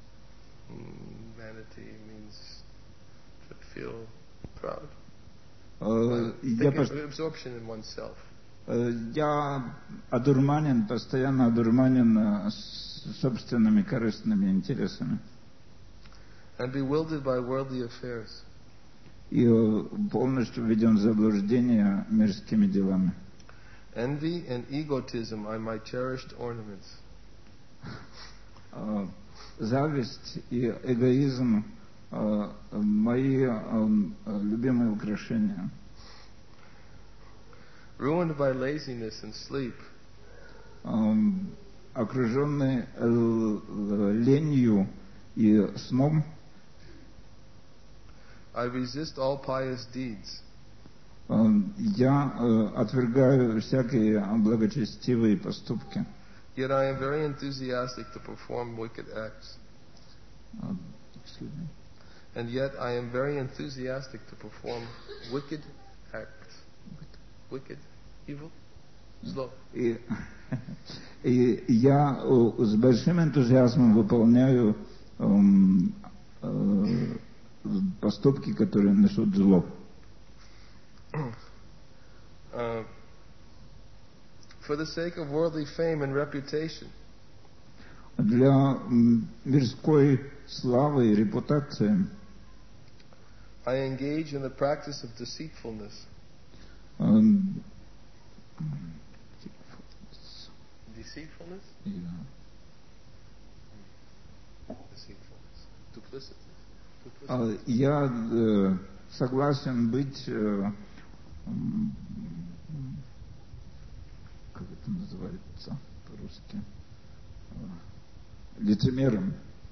Speaker 1: Mm, vanity means to feel proud.
Speaker 3: Э,
Speaker 1: Uh,
Speaker 3: я,
Speaker 1: thinking-
Speaker 3: пос-
Speaker 1: absorption in oneself.
Speaker 3: э, я одурманен, постоянно одурманен э, с- собственными корыстными интересами.
Speaker 1: And bewildered by worldly affairs.
Speaker 3: И э, полностью введен в заблуждение мирскими делами.
Speaker 1: Envy and egotism are my cherished ornaments.
Speaker 3: Э, Зависть и эгоизм э, мои э, э, любимые украшения.
Speaker 1: Ruined by laziness and sleep,
Speaker 3: Эм, Окруженный э, э, ленью и сном,
Speaker 1: I resist all pious deeds.
Speaker 3: э, я э, отвергаю всякие благочестивые поступки.
Speaker 1: Yet I am very enthusiastic to perform wicked acts.
Speaker 3: Э, excuse me.
Speaker 1: And yet I am very enthusiastic to perform wicked acts. Wicked? Evil? Zlo.
Speaker 3: И, и я э, с большим энтузиазмом выполняю эм, э, поступки, которые несут зло.
Speaker 1: Uh, for the sake of worldly fame and reputation,
Speaker 3: Для м, мирской славы и репутации
Speaker 1: I engage in the practice of deceitfulness.
Speaker 3: эм,
Speaker 1: Deceitfulness?
Speaker 3: я-
Speaker 1: Deceitfulness. Duplicity. Duplicity.
Speaker 3: а, я э, согласен быть, э, м, как это называется по-русски, Э, лицемером.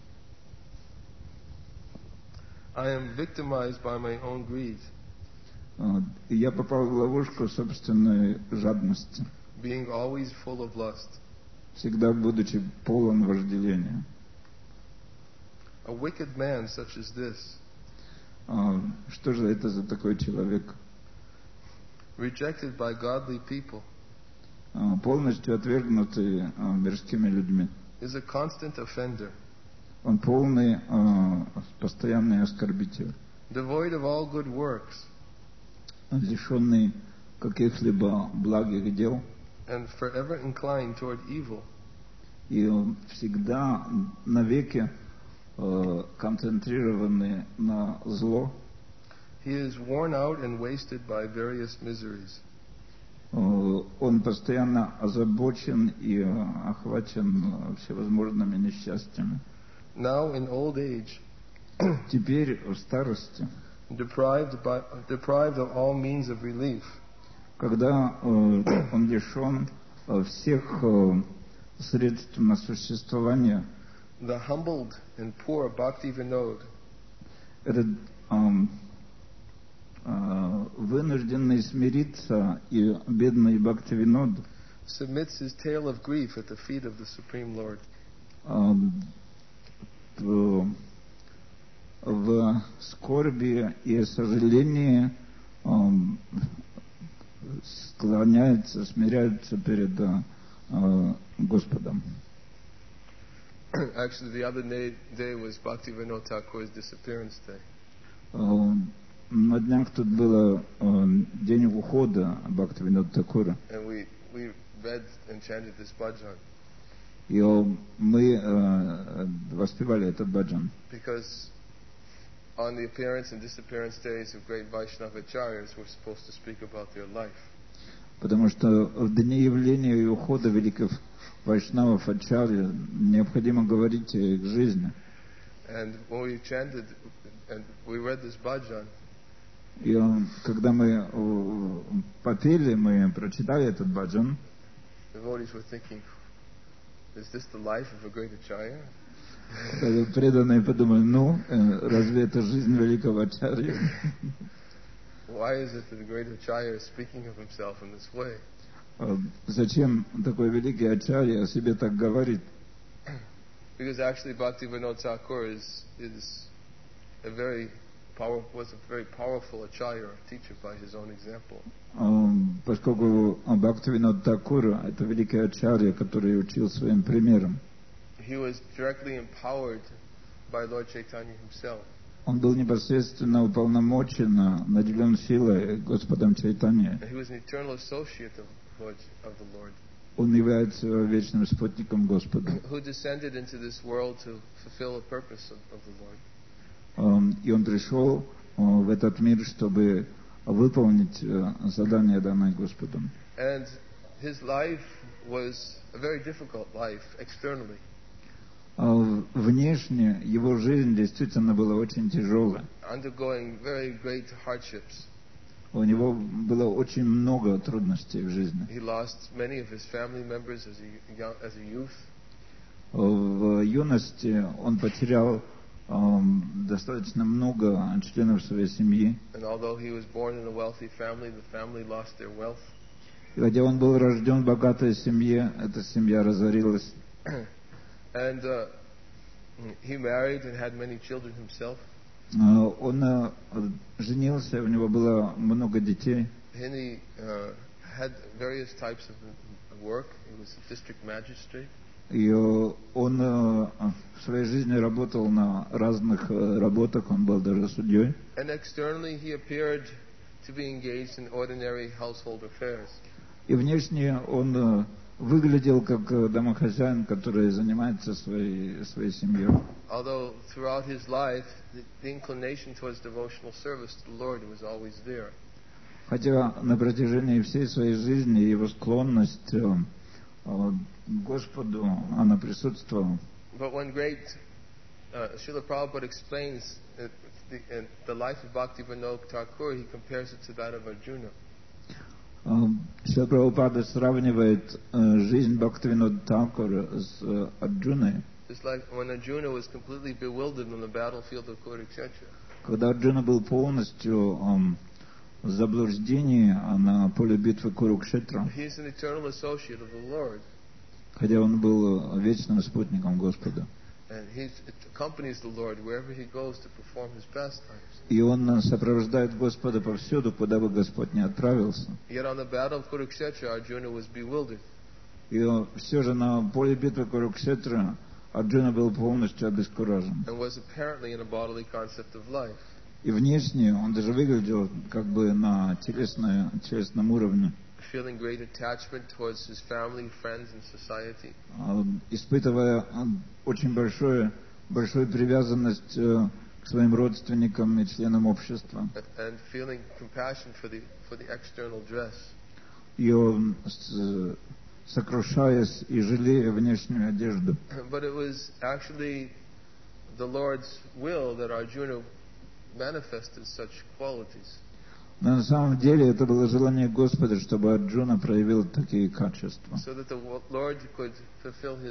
Speaker 1: I am victimized by my own greed,
Speaker 3: Э, и я попал в ловушку собственной жадности,
Speaker 1: being always full of lust.
Speaker 3: всегда будучи полон вожделения.
Speaker 1: A wicked man such as this,
Speaker 3: А, что же это за такой человек?
Speaker 1: rejected by godly people,
Speaker 3: А, полностью отвергнутый а, мирскими людьми.
Speaker 1: is a constant offender,
Speaker 3: Он полный, а, постоянный оскорбитель,
Speaker 1: devoid of all good works,
Speaker 3: лишенный каких-либо благих дел,
Speaker 1: and forever inclined toward evil.
Speaker 3: и он всегда навеки а, концентрированный на зло.
Speaker 1: He is worn out and wasted by various miseries.
Speaker 3: А, он постоянно озабочен и а, охвачен а, всевозможными несчастьями.
Speaker 1: Now in old age,
Speaker 3: Теперь в старости,
Speaker 1: deprived, by, deprived of all means of relief,
Speaker 3: когда э, он лишен э, всех э, средств на существование,
Speaker 1: the humbled and poor Bhakti Vinod
Speaker 3: этот ам, а, вынужденный смириться и бедный Бхактивинод
Speaker 1: submits his tale of grief at the feet of the Supreme Lord.
Speaker 3: ам, в, в скорби и сожалении ам, склоняется, смиряется перед а, Господом.
Speaker 1: Actually, the other day, day was Bhakti Vinod Thakur's disappearance day.
Speaker 3: А, на днях тут был а, день ухода Бхактивинода Thakura.
Speaker 1: And we, we read and chanted this bhajan.
Speaker 3: И мы а, воспевали этот баджан.
Speaker 1: Because on the appearance and disappearance days of great Vaishnava acharyas, we're supposed to speak about their life.
Speaker 3: Потому что в дни явления и ухода великих вайшнавов ачарья необходимо говорить о их жизни.
Speaker 1: And when we chanted and we read this bhajan,
Speaker 3: И когда мы э, попели, мы прочитали этот баджан,
Speaker 1: the devotees were thinking, is this the life of a great acharya?
Speaker 3: преданные подумали, ну, э, разве это жизнь великого ачарьи?
Speaker 1: Why is it that a great acharya is speaking of himself in this way?
Speaker 3: Э, Зачем такой великий ачарья о себе так говорит?
Speaker 1: Because actually Bhakti Vinod Thakur is, is a very power, was a very powerful acharya, a teacher by his own example.
Speaker 3: Э, Поскольку Бхактивинод Thakur — это великий ачарья, который учил своим примером.
Speaker 1: He was directly empowered by Lord Chaitanya himself.
Speaker 3: Он был непосредственно уполномочен, наделен силой Господом Чайтанья.
Speaker 1: And he was an eternal associate of, Lord, of the Lord,
Speaker 3: Он является вечным спутником Господа.
Speaker 1: who descended into this world to fulfill a purpose of, of the Lord.
Speaker 3: Эм, И он пришел э, в этот мир, чтобы выполнить э, задание, данное Господом.
Speaker 1: And his life was a very difficult life externally.
Speaker 3: А внешне его жизнь действительно была очень тяжелая.
Speaker 1: Undergoing very great hardships.
Speaker 3: У него было очень много трудностей в жизни.
Speaker 1: He lost many of his family members as a, young, as a youth.
Speaker 3: В юности он потерял эм, достаточно много членов своей семьи.
Speaker 1: And although he was born in a wealthy family, the family lost their wealth.
Speaker 3: И хотя он был рожден в богатой семье, эта семья разорилась.
Speaker 1: And uh, he married and had many children himself.
Speaker 3: Э, Он э, женился, у него было много детей.
Speaker 1: And he uh, had various types of work. He was a district magistrate.
Speaker 3: И э, он э, в своей жизни работал на разных э, работах, он был даже судьей.
Speaker 1: And externally he appeared to be engaged in ordinary household affairs.
Speaker 3: И внешне он э, выглядел как э, домохозяин, который занимается своей, своей семьей.
Speaker 1: Although throughout his life, the, the inclination towards devotional service to the Lord was always there.
Speaker 3: Хотя на протяжении всей своей жизни его склонность э, э, к Господу, она присутствовала.
Speaker 1: But when great uh, Srila Prabhupada explains uh, the, uh, the life of Bhaktivinoda Thakur, he compares it to that of Arjuna.
Speaker 3: Шрила Прабхупада сравнивает э, жизнь Бхактивинода Thakura с э, Арджуной.
Speaker 1: Just like when Arjuna was completely bewildered on the battlefield of Kurukshetra.
Speaker 3: Когда Арджуна был полностью эм, в заблуждении на поле битвы Курукшетра,
Speaker 1: He is an eternal associate of the Lord.
Speaker 3: хотя он был вечным спутником Господа.
Speaker 1: And he accompanies the Lord wherever he goes to perform his pastimes.
Speaker 3: И он сопровождает Господа повсюду, куда бы Господь не отправился.
Speaker 1: Yet on the battle of Kurukshetra, Arjuna was bewildered.
Speaker 3: И все же на поле битвы Курукшетра Арджуна был полностью обескуражен.
Speaker 1: And was apparently in a bodily concept of life.
Speaker 3: И внешне он даже выглядел как бы на телесное, телесном уровне,
Speaker 1: Feeling great attachment towards his family, friends, and society.
Speaker 3: э, испытывая э, очень большое, большую привязанность э, к своим родственникам и членам общества.
Speaker 1: And, and feeling compassion for the, for the external dress.
Speaker 3: И он, с- сокрушаясь и жалея внешнюю одежду.
Speaker 1: But it was actually the Lord's will that Arjuna manifested such qualities.
Speaker 3: Но на самом деле это было желание Господа, чтобы Арджуна проявил такие качества.
Speaker 1: So that the Lord could fulfill his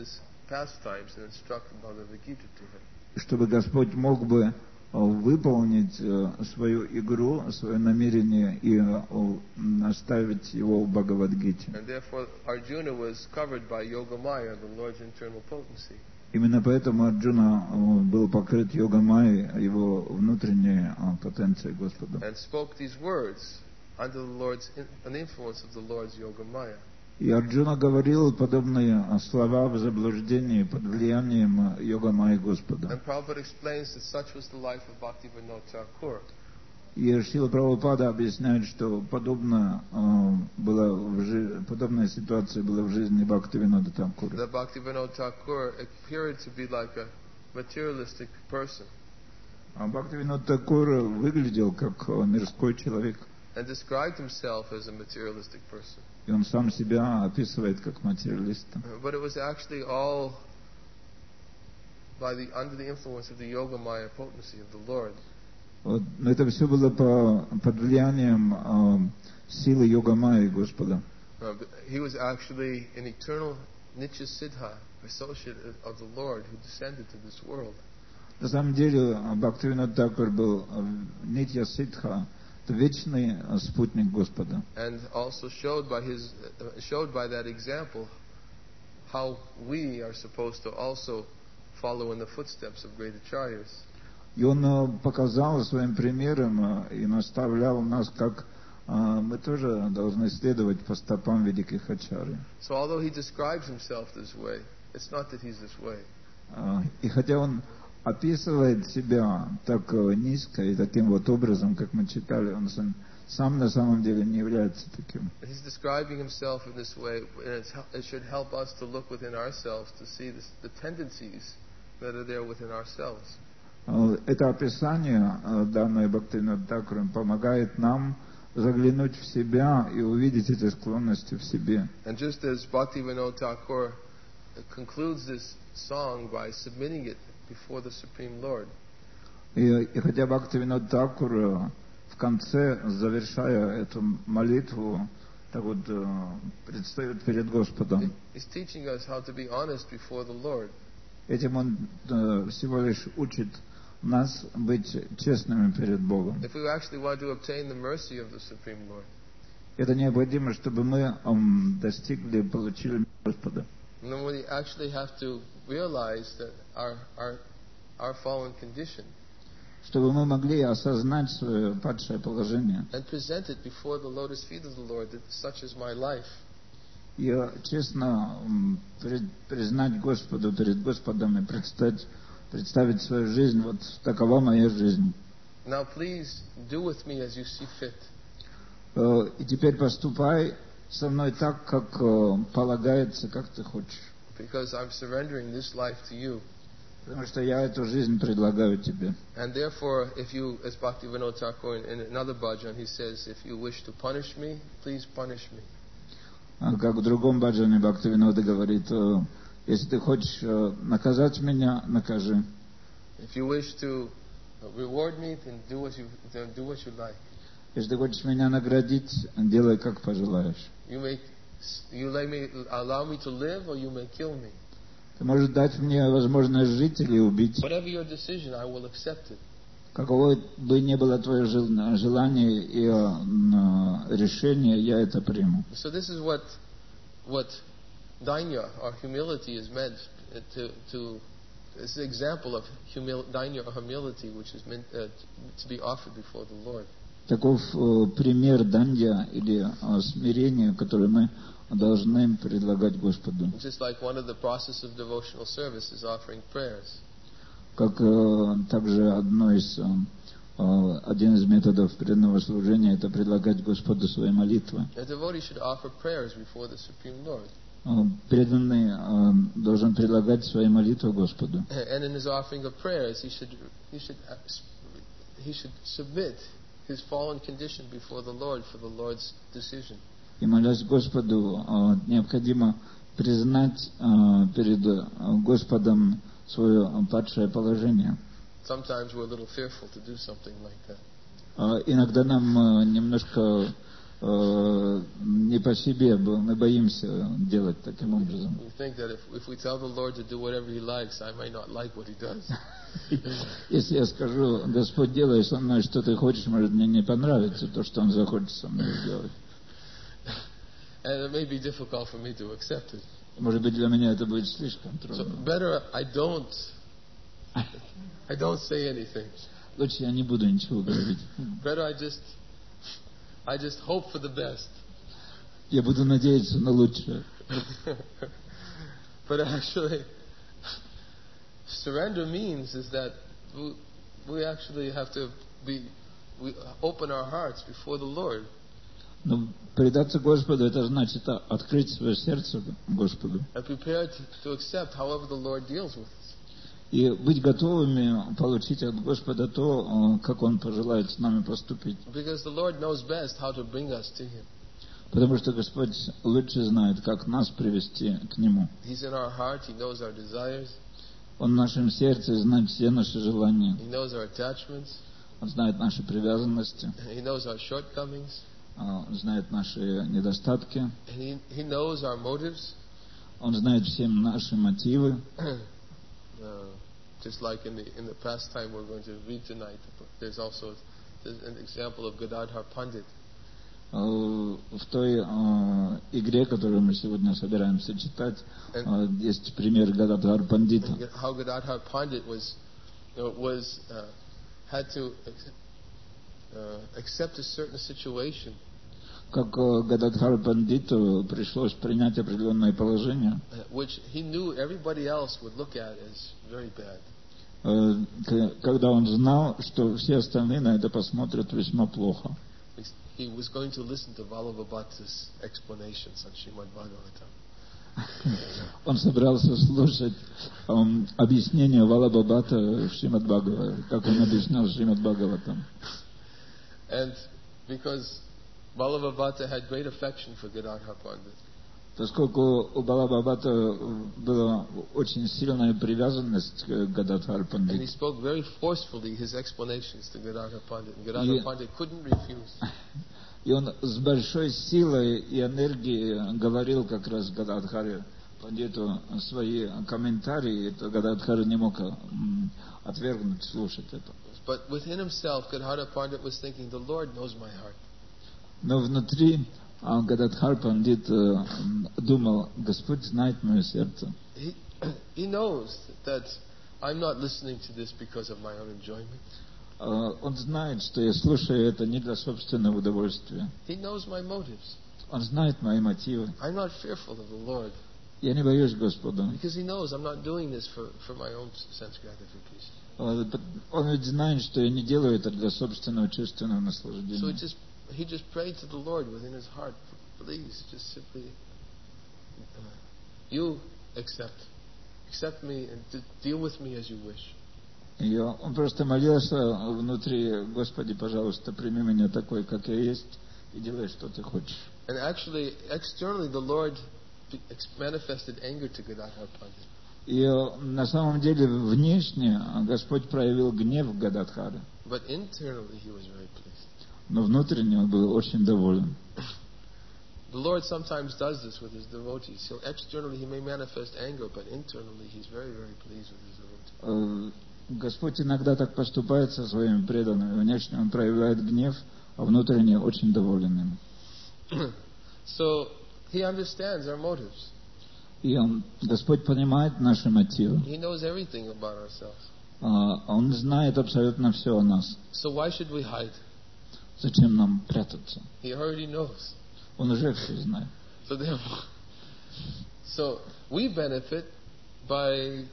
Speaker 1: pastimes and instruct Bhagavad Gita to him.
Speaker 3: Чтобы Господь мог бы выполнить свою игру, свое намерение и наставить его в Бхагавад-гите.
Speaker 1: And therefore Arjuna was covered by Yogamaya, the Lord's internal potency.
Speaker 3: Именно поэтому Арджуна был покрыт Йога-майей, его внутренней потенцией Господа.
Speaker 1: And spoke these words under the Lord's an influence of the Lord's Yogamaya.
Speaker 3: И Арджуна говорил подобные слова в заблуждении под влиянием Йога-майи Господа.
Speaker 1: And Prabhupada explains that such was the life of Bhaktivinoda Thakur.
Speaker 3: И Шрила Прабхупада объясняет, что подобно, э, было в жи... подобная ситуация была в жизни Бхактивинода Тхакура.
Speaker 1: That Bhaktivinoda Thakur appeared to be like a materialistic person.
Speaker 3: А Бхактивинод Тхакур выглядел как мирской человек.
Speaker 1: And described himself as a materialistic person.
Speaker 3: И он сам себя описывает как материалиста.
Speaker 1: But it was actually all by the under the influence of the Yogamaya potency of the Lord.
Speaker 3: Вот, но это все было по, под влиянием э, силы Йога-майи Господа.
Speaker 1: Uh, he was actually an eternal Nitya Siddha, associate of the Lord who descended to this world.
Speaker 3: На самом деле Бхактивинод Тхакур был Нитья Сидха, вечный спутник Господа.
Speaker 1: And also showed by his uh, showed by that example how we are supposed to also follow in the footsteps of great acharyas.
Speaker 3: И он показал своим примером и наставлял нас, как мы тоже должны следовать по стопам великих ачарьи.
Speaker 1: So although he describes himself this way, it's not that he's this way.
Speaker 3: И хотя он описывает себя так низко и таким вот образом, как мы читали, он сам, сам на самом деле не является таким.
Speaker 1: He's describing himself in this way, and it's, it should help us to look within ourselves to see this, the tendencies that are there within ourselves.
Speaker 3: Это описание, данное Бхактивинод Тхакуром, помогает нам заглянуть в себя и увидеть эти склонности в себе.
Speaker 1: And just as Bhaktivinoda Thakur concludes this song by submitting it before the Supreme Lord.
Speaker 3: И, и хотя Бхактивинод Тхакур в конце, завершая эту молитву, так вот предстает перед Господом.
Speaker 1: He's teaching us how to be honest before the Lord.
Speaker 3: Этим он э, всего лишь учит нас быть честными перед Богом.
Speaker 1: If we actually want to obtain the mercy of the Supreme Lord.
Speaker 3: Это необходимо, чтобы мы эм, достигли, получили Господа.
Speaker 1: And then we actually have to realize that our our our fallen condition.
Speaker 3: Чтобы мы могли осознать свое падшее положение.
Speaker 1: And present it before the lotus feet of the Lord, that such is my life.
Speaker 3: И честно признать Господу перед Господом и представить, представить свою жизнь, вот такова моя жизнь.
Speaker 1: Now please do with me as you see fit.
Speaker 3: И теперь поступай со мной так, как полагается, как ты хочешь.
Speaker 1: Because I'm surrendering this life to you.
Speaker 3: Потому что я эту жизнь предлагаю тебе.
Speaker 1: And therefore, if you, as Bhaktivinoda Thakur in another bhajan, he says, if you wish to punish me, please punish me.
Speaker 3: Как в другом баджане Бхактивинода говорит, если ты хочешь наказать меня, накажи.
Speaker 1: If you wish to reward me, then do what you then do what you like.
Speaker 3: Если ты хочешь меня наградить, делай как пожелаешь.
Speaker 1: You may you let me allow me to live, or you may kill me.
Speaker 3: Ты можешь дать мне возможность жить или убить.
Speaker 1: Whatever your decision, I will accept it.
Speaker 3: Каково бы ни было твое желание и решение, я это приму.
Speaker 1: So this is what what dainya or humility is meant to to. It's an example of humil, dainya or humility, which is meant uh, to be offered before the Lord.
Speaker 3: Таков пример данья или смирения, которое мы должны предлагать Господу.
Speaker 1: Just like one of the process of devotional service is offering prayers.
Speaker 3: Как также одно из один из методов преданного служения — это предлагать Господу свои молитвы.
Speaker 1: A devotee should offer prayers before the Supreme Lord.
Speaker 3: Преданный должен предлагать свои молитвы Господу.
Speaker 1: And in his offering of prayers, he should he should he should submit his fallen condition before the Lord for the Lord's decision.
Speaker 3: И молясь Господу, необходимо признать перед Господом свое падшее положение.
Speaker 1: Sometimes we're a little fearful to do something like that.
Speaker 3: Иногда нам немножко э, не по себе, мы боимся делать таким образом.
Speaker 1: We think that if, if we tell the Lord to do whatever He likes, I might not like what He does.
Speaker 3: Если я скажу, Господь, делай со мной, что ты хочешь, может, мне не понравится то, что Он захочет со мной сделать.
Speaker 1: And it may be difficult for me to accept it.
Speaker 3: Может быть, для меня это будет слишком
Speaker 1: So
Speaker 3: трудно.
Speaker 1: better I don't, I don't say anything.
Speaker 3: Лучше я не буду ничего говорить.
Speaker 1: Better I just, I just hope for the best.
Speaker 3: Я буду надеяться на лучшее.
Speaker 1: But actually, surrender means is that we, we actually have to be, we open our hearts before the Lord.
Speaker 3: Но предаться Господу, это значит открыть свое сердце Господу.
Speaker 1: And prepared to, to accept however the Lord deals with us.
Speaker 3: И быть готовыми получить от Господа то, как Он пожелает с нами поступить.
Speaker 1: Because the Lord knows best how to bring us to Him.
Speaker 3: Потому что Господь лучше знает, как нас привести к Нему.
Speaker 1: He's in our heart. He knows our desires.
Speaker 3: Он в нашем сердце знает все наши желания.
Speaker 1: He knows our attachments.
Speaker 3: Он знает наши привязанности.
Speaker 1: He knows our shortcomings.
Speaker 3: Он знает наши недостатки.
Speaker 1: And he, he knows our motives.
Speaker 3: Он знает все наши мотивы.
Speaker 1: uh, just like in the in the pastime we're going to read tonight, there's also there's an example of Gadadhar Pandit.
Speaker 3: В той uh, игре, которую мы сегодня собираемся читать, uh, есть пример Гададхар Пандита.
Speaker 1: How Gadadhar Pandit was you know, was uh, had to uh, accept a certain situation.
Speaker 3: Как Гададхар Пандиту пришлось принять определенное положение,
Speaker 1: which he knew everybody else would look at as very bad.
Speaker 3: Когда он знал, что все остальные на это посмотрят весьма плохо.
Speaker 1: He was going to listen to Vallabhabhata's explanations on Srimad Bhagavatam.
Speaker 3: Он собрался слушать um, объяснение Валабхабхата в Шримад Бхагаватам, как он объяснял Шримад Бхагаватам.
Speaker 1: And because Vallabhabhata had great affection for Gadadhar Pandit.
Speaker 3: Поскольку у Валабхабхата была очень сильная привязанность к Гададхар Пандиту.
Speaker 1: And he spoke very forcefully his explanations to Gadadhar Pandit. And Gadadhar Pandit couldn't refuse.
Speaker 3: И он с большой силой и энергией говорил как раз Гададхаре Пандиту свои комментарии, и Гададхар не мог отвергнуть, слушать это.
Speaker 1: But within himself, Gadadhar Pandit was thinking, the Lord knows my heart.
Speaker 3: Но внутри Гададхар Пандит думал, Господь знает мое сердце.
Speaker 1: He, he knows that I'm not listening to this because of my own enjoyment.
Speaker 3: Он знает, что я слушаю это не для собственного удовольствия.
Speaker 1: He knows my motives.
Speaker 3: Он знает мои мотивы.
Speaker 1: I'm not fearful of the Lord.
Speaker 3: Я не боюсь Господа.
Speaker 1: Because he knows I'm not doing this for, for my own sense gratification.
Speaker 3: Он ведь знает, что я не делаю это для собственного чувственного наслаждения.
Speaker 1: So it just he just prayed to the Lord within his heart, please, just simply, uh, you accept, accept me and d- deal with me as you wish.
Speaker 3: И он просто молился внутри, Господи, пожалуйста, прими меня такой, как я есть, и делай, что ты хочешь.
Speaker 1: And actually, externally, the Lord manifested anger to Gadadhar Pandit.
Speaker 3: И на самом деле внешне Господь проявил гнев к Гададхаре.
Speaker 1: But internally, he was very pleased.
Speaker 3: Но внутренне он был очень доволен.
Speaker 1: The Lord sometimes does this with his devotees. So externally he may manifest anger, but internally he's very, very pleased with his devotees.
Speaker 3: Господь иногда так поступает со своими преданными. Внешне он проявляет гнев, а внутренне очень доволен им.
Speaker 1: So he understands our motives.
Speaker 3: И он, Господь понимает наши мотивы.
Speaker 1: He knows everything about ourselves.
Speaker 3: Он знает абсолютно все о нас.
Speaker 1: So why should we hide?
Speaker 3: Зачем нам прятаться?
Speaker 1: He already knows.
Speaker 3: Он уже все знает.
Speaker 1: So therefore, so we benefit by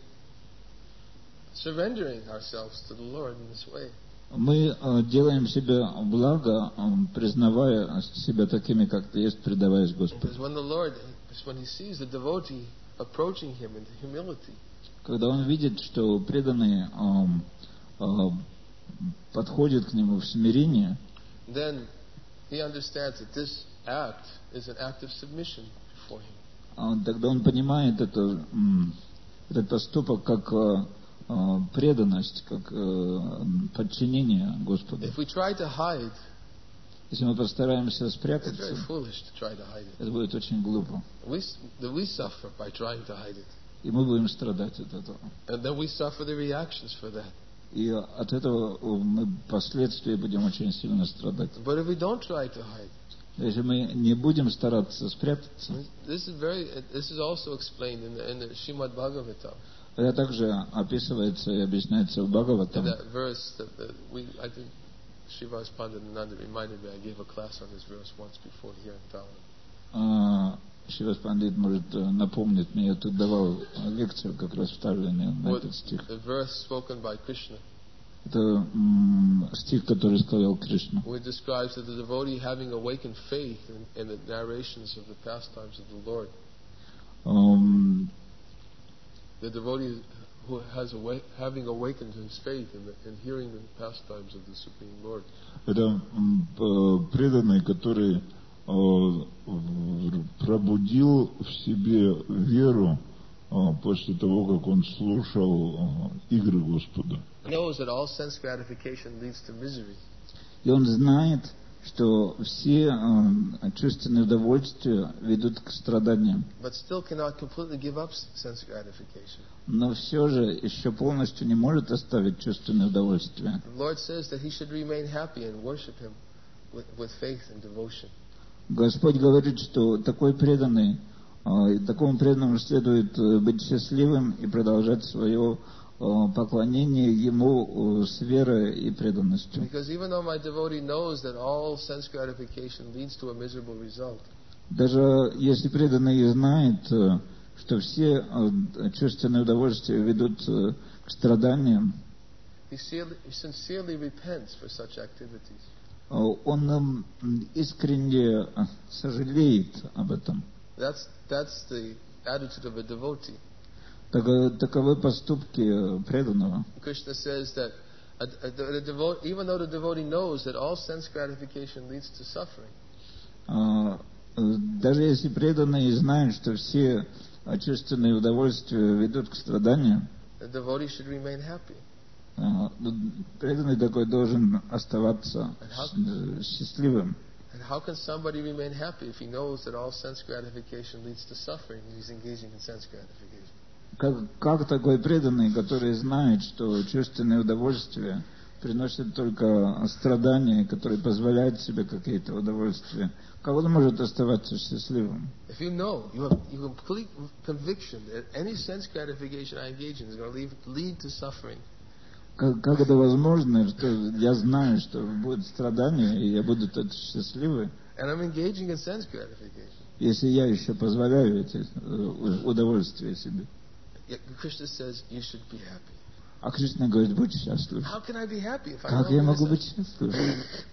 Speaker 1: surrendering ourselves to the Lord in this way.
Speaker 3: Мы делаем себе благо, признавая себя такими, как ты есть, предаваясь Господу.
Speaker 1: Because when the Lord, when he sees the devotee approaching him in humility,
Speaker 3: когда он видит, что преданные подходят к нему в смирении,
Speaker 1: then he understands that this act is an act of submission before him.
Speaker 3: Тогда он понимает это, этот поступок как преданность, как подчинение Господу.
Speaker 1: If we try to hide,
Speaker 3: Если мы постараемся
Speaker 1: It's
Speaker 3: спрятаться,
Speaker 1: very foolish to try to hide it.
Speaker 3: это будет очень глупо.
Speaker 1: We, s- we suffer by trying to hide it.
Speaker 3: И мы будем страдать от этого.
Speaker 1: And then we suffer the reactions for that.
Speaker 3: И от этого мы впоследствии будем очень сильно страдать.
Speaker 1: But if we don't try to hide,
Speaker 3: Если мы не будем стараться спрятаться,
Speaker 1: this is very. This is also explained in the, in the Srimad Bhagavatam.
Speaker 3: это также описывается и объясняется в
Speaker 1: In
Speaker 3: Бхагаватам.
Speaker 1: that verse that, that we, I think, Srivas Pandananda reminded me. I gave a class on this verse once before here in Thailand.
Speaker 3: Шивас Пандит может э, напомнить мне, я тут давал лекцию как раз в Таллине на
Speaker 1: What,
Speaker 3: этот стих.
Speaker 1: the verse spoken by Krishna,
Speaker 3: Это м, стих, который сказал Кришна.
Speaker 1: where it describes that the devotee having awakened faith in, in the narrations of the pastimes of the Lord.
Speaker 3: Эм,
Speaker 1: The devotee who has awa- having awakened his faith in, the, in hearing the pastimes of the Supreme Lord.
Speaker 3: Это м, п- преданный, который э, в- пробудил в себе веру э, после того, как он слушал э, игры Господа.
Speaker 1: Knows that all sense gratification leads to misery.
Speaker 3: И он знает, что все э, чувственные удовольствия ведут к страданиям.
Speaker 1: But still cannot completely give up sense gratification.
Speaker 3: Но все же еще полностью не может оставить чувственные удовольствия.
Speaker 1: The Lord says that he should remain happy and worship him with, with faith and devotion.
Speaker 3: Господь говорит, что такой преданный, э, такому преданному следует э, быть счастливым и продолжать свое э, поклонение Ему э, с верой и преданностью.
Speaker 1: Because even though my devotee knows that all sense gratification leads to a miserable result,
Speaker 3: Даже если преданный знает, э, что все э, чувственные удовольствия ведут э, к страданиям,
Speaker 1: he sincerely, he sincerely repents for such activities.
Speaker 3: э, он эм, искренне э, сожалеет об этом.
Speaker 1: That's, that's the attitude of a devotee.
Speaker 3: Так, э, таковы поступки э, преданного.
Speaker 1: Krishna says that a, a, the devo- even though the devotee knows that all sense gratification leads to suffering,
Speaker 3: А, э, Даже если преданные знают, что все э, чувственные удовольствия ведут к страданиям,
Speaker 1: the devotee should remain happy.
Speaker 3: а, преданный такой должен оставаться э, счастливым.
Speaker 1: And how can somebody remain happy if he knows that all sense gratification leads to suffering and he's engaging in sense gratification?
Speaker 3: Как, как такой преданный, который знает, что чувственные удовольствия приносят только страдания, который позволяет себе какие-то удовольствия, как он может оставаться счастливым?
Speaker 1: If you know, you have you have complete conviction that any sense gratification I engage in is going to lead, lead to suffering,
Speaker 3: Как, как это возможно, что я знаю, что будет страдание, и я буду тут счастливый,
Speaker 1: and I'm engaging in sense gratification.
Speaker 3: если я еще позволяю эти э, удовольствия себе?
Speaker 1: Yet Krishna says you should be happy.
Speaker 3: А Кришна говорит, будь счастлив.
Speaker 1: How can I be happy if I
Speaker 3: Как
Speaker 1: know
Speaker 3: я
Speaker 1: this?
Speaker 3: могу быть счастливым?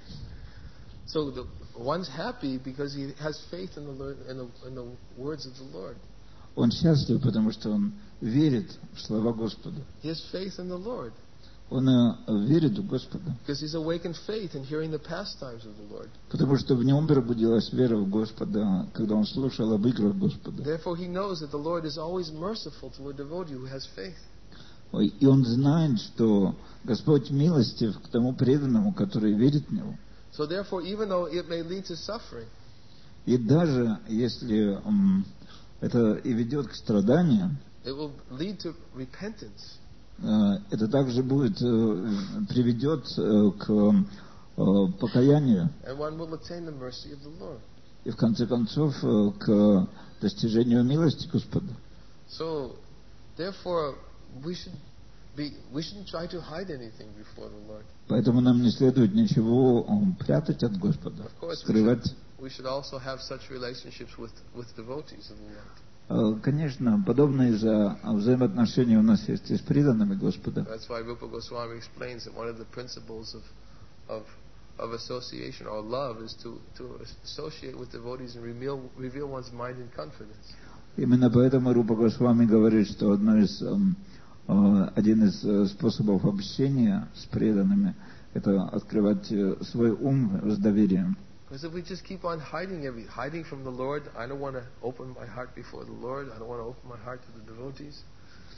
Speaker 1: So the, one's happy because he has faith in the, Lord, in the in the words of the Lord.
Speaker 3: Он счастлив, потому что он верит в слова Господа.
Speaker 1: He has faith in the Lord
Speaker 3: Он э, верит в Господа,
Speaker 1: because he's awakened faith in hearing the pastimes of the Lord.
Speaker 3: потому что в нем пробудилась вера в Господа, когда он слушал об играх Господа.
Speaker 1: Therefore, he knows that the Lord is always merciful to a devotee who has faith.
Speaker 3: Ой, и он знает, что Господь милостив к тому преданному, который верит в Него.
Speaker 1: So therefore, even though it may lead to suffering,
Speaker 3: И даже если м, это и ведет к страданиям,
Speaker 1: it will lead to repentance.
Speaker 3: э, это также будет, э, приведет э, к э, покаянию
Speaker 1: And one will attain the mercy of the Lord.
Speaker 3: и в конце концов э, к достижению милости Господа.
Speaker 1: So, therefore, we should be, we shouldn't try to hide anything before the Lord.
Speaker 3: Поэтому нам не следует ничего м, прятать от Господа,
Speaker 1: Of course, we should,
Speaker 3: скрывать.
Speaker 1: we should also have such relationships with, with devotees of the Lord.
Speaker 3: Э, Конечно, подобные же взаимоотношения у нас есть и с преданными Господа.
Speaker 1: That's why Rupa Goswami explains that one of the principles of, of, of association or love is to, to associate with devotees and reveal, reveal one's mind in confidence.
Speaker 3: Именно поэтому Рупа Госвами говорит, что одно из, эм, э, один из э, способов общения с преданными – это открывать э, свой ум с доверием.
Speaker 1: Because if we just keep on hiding every, hiding from the Lord, I don't want to open my heart before the Lord, I don't want to open my heart to the devotees.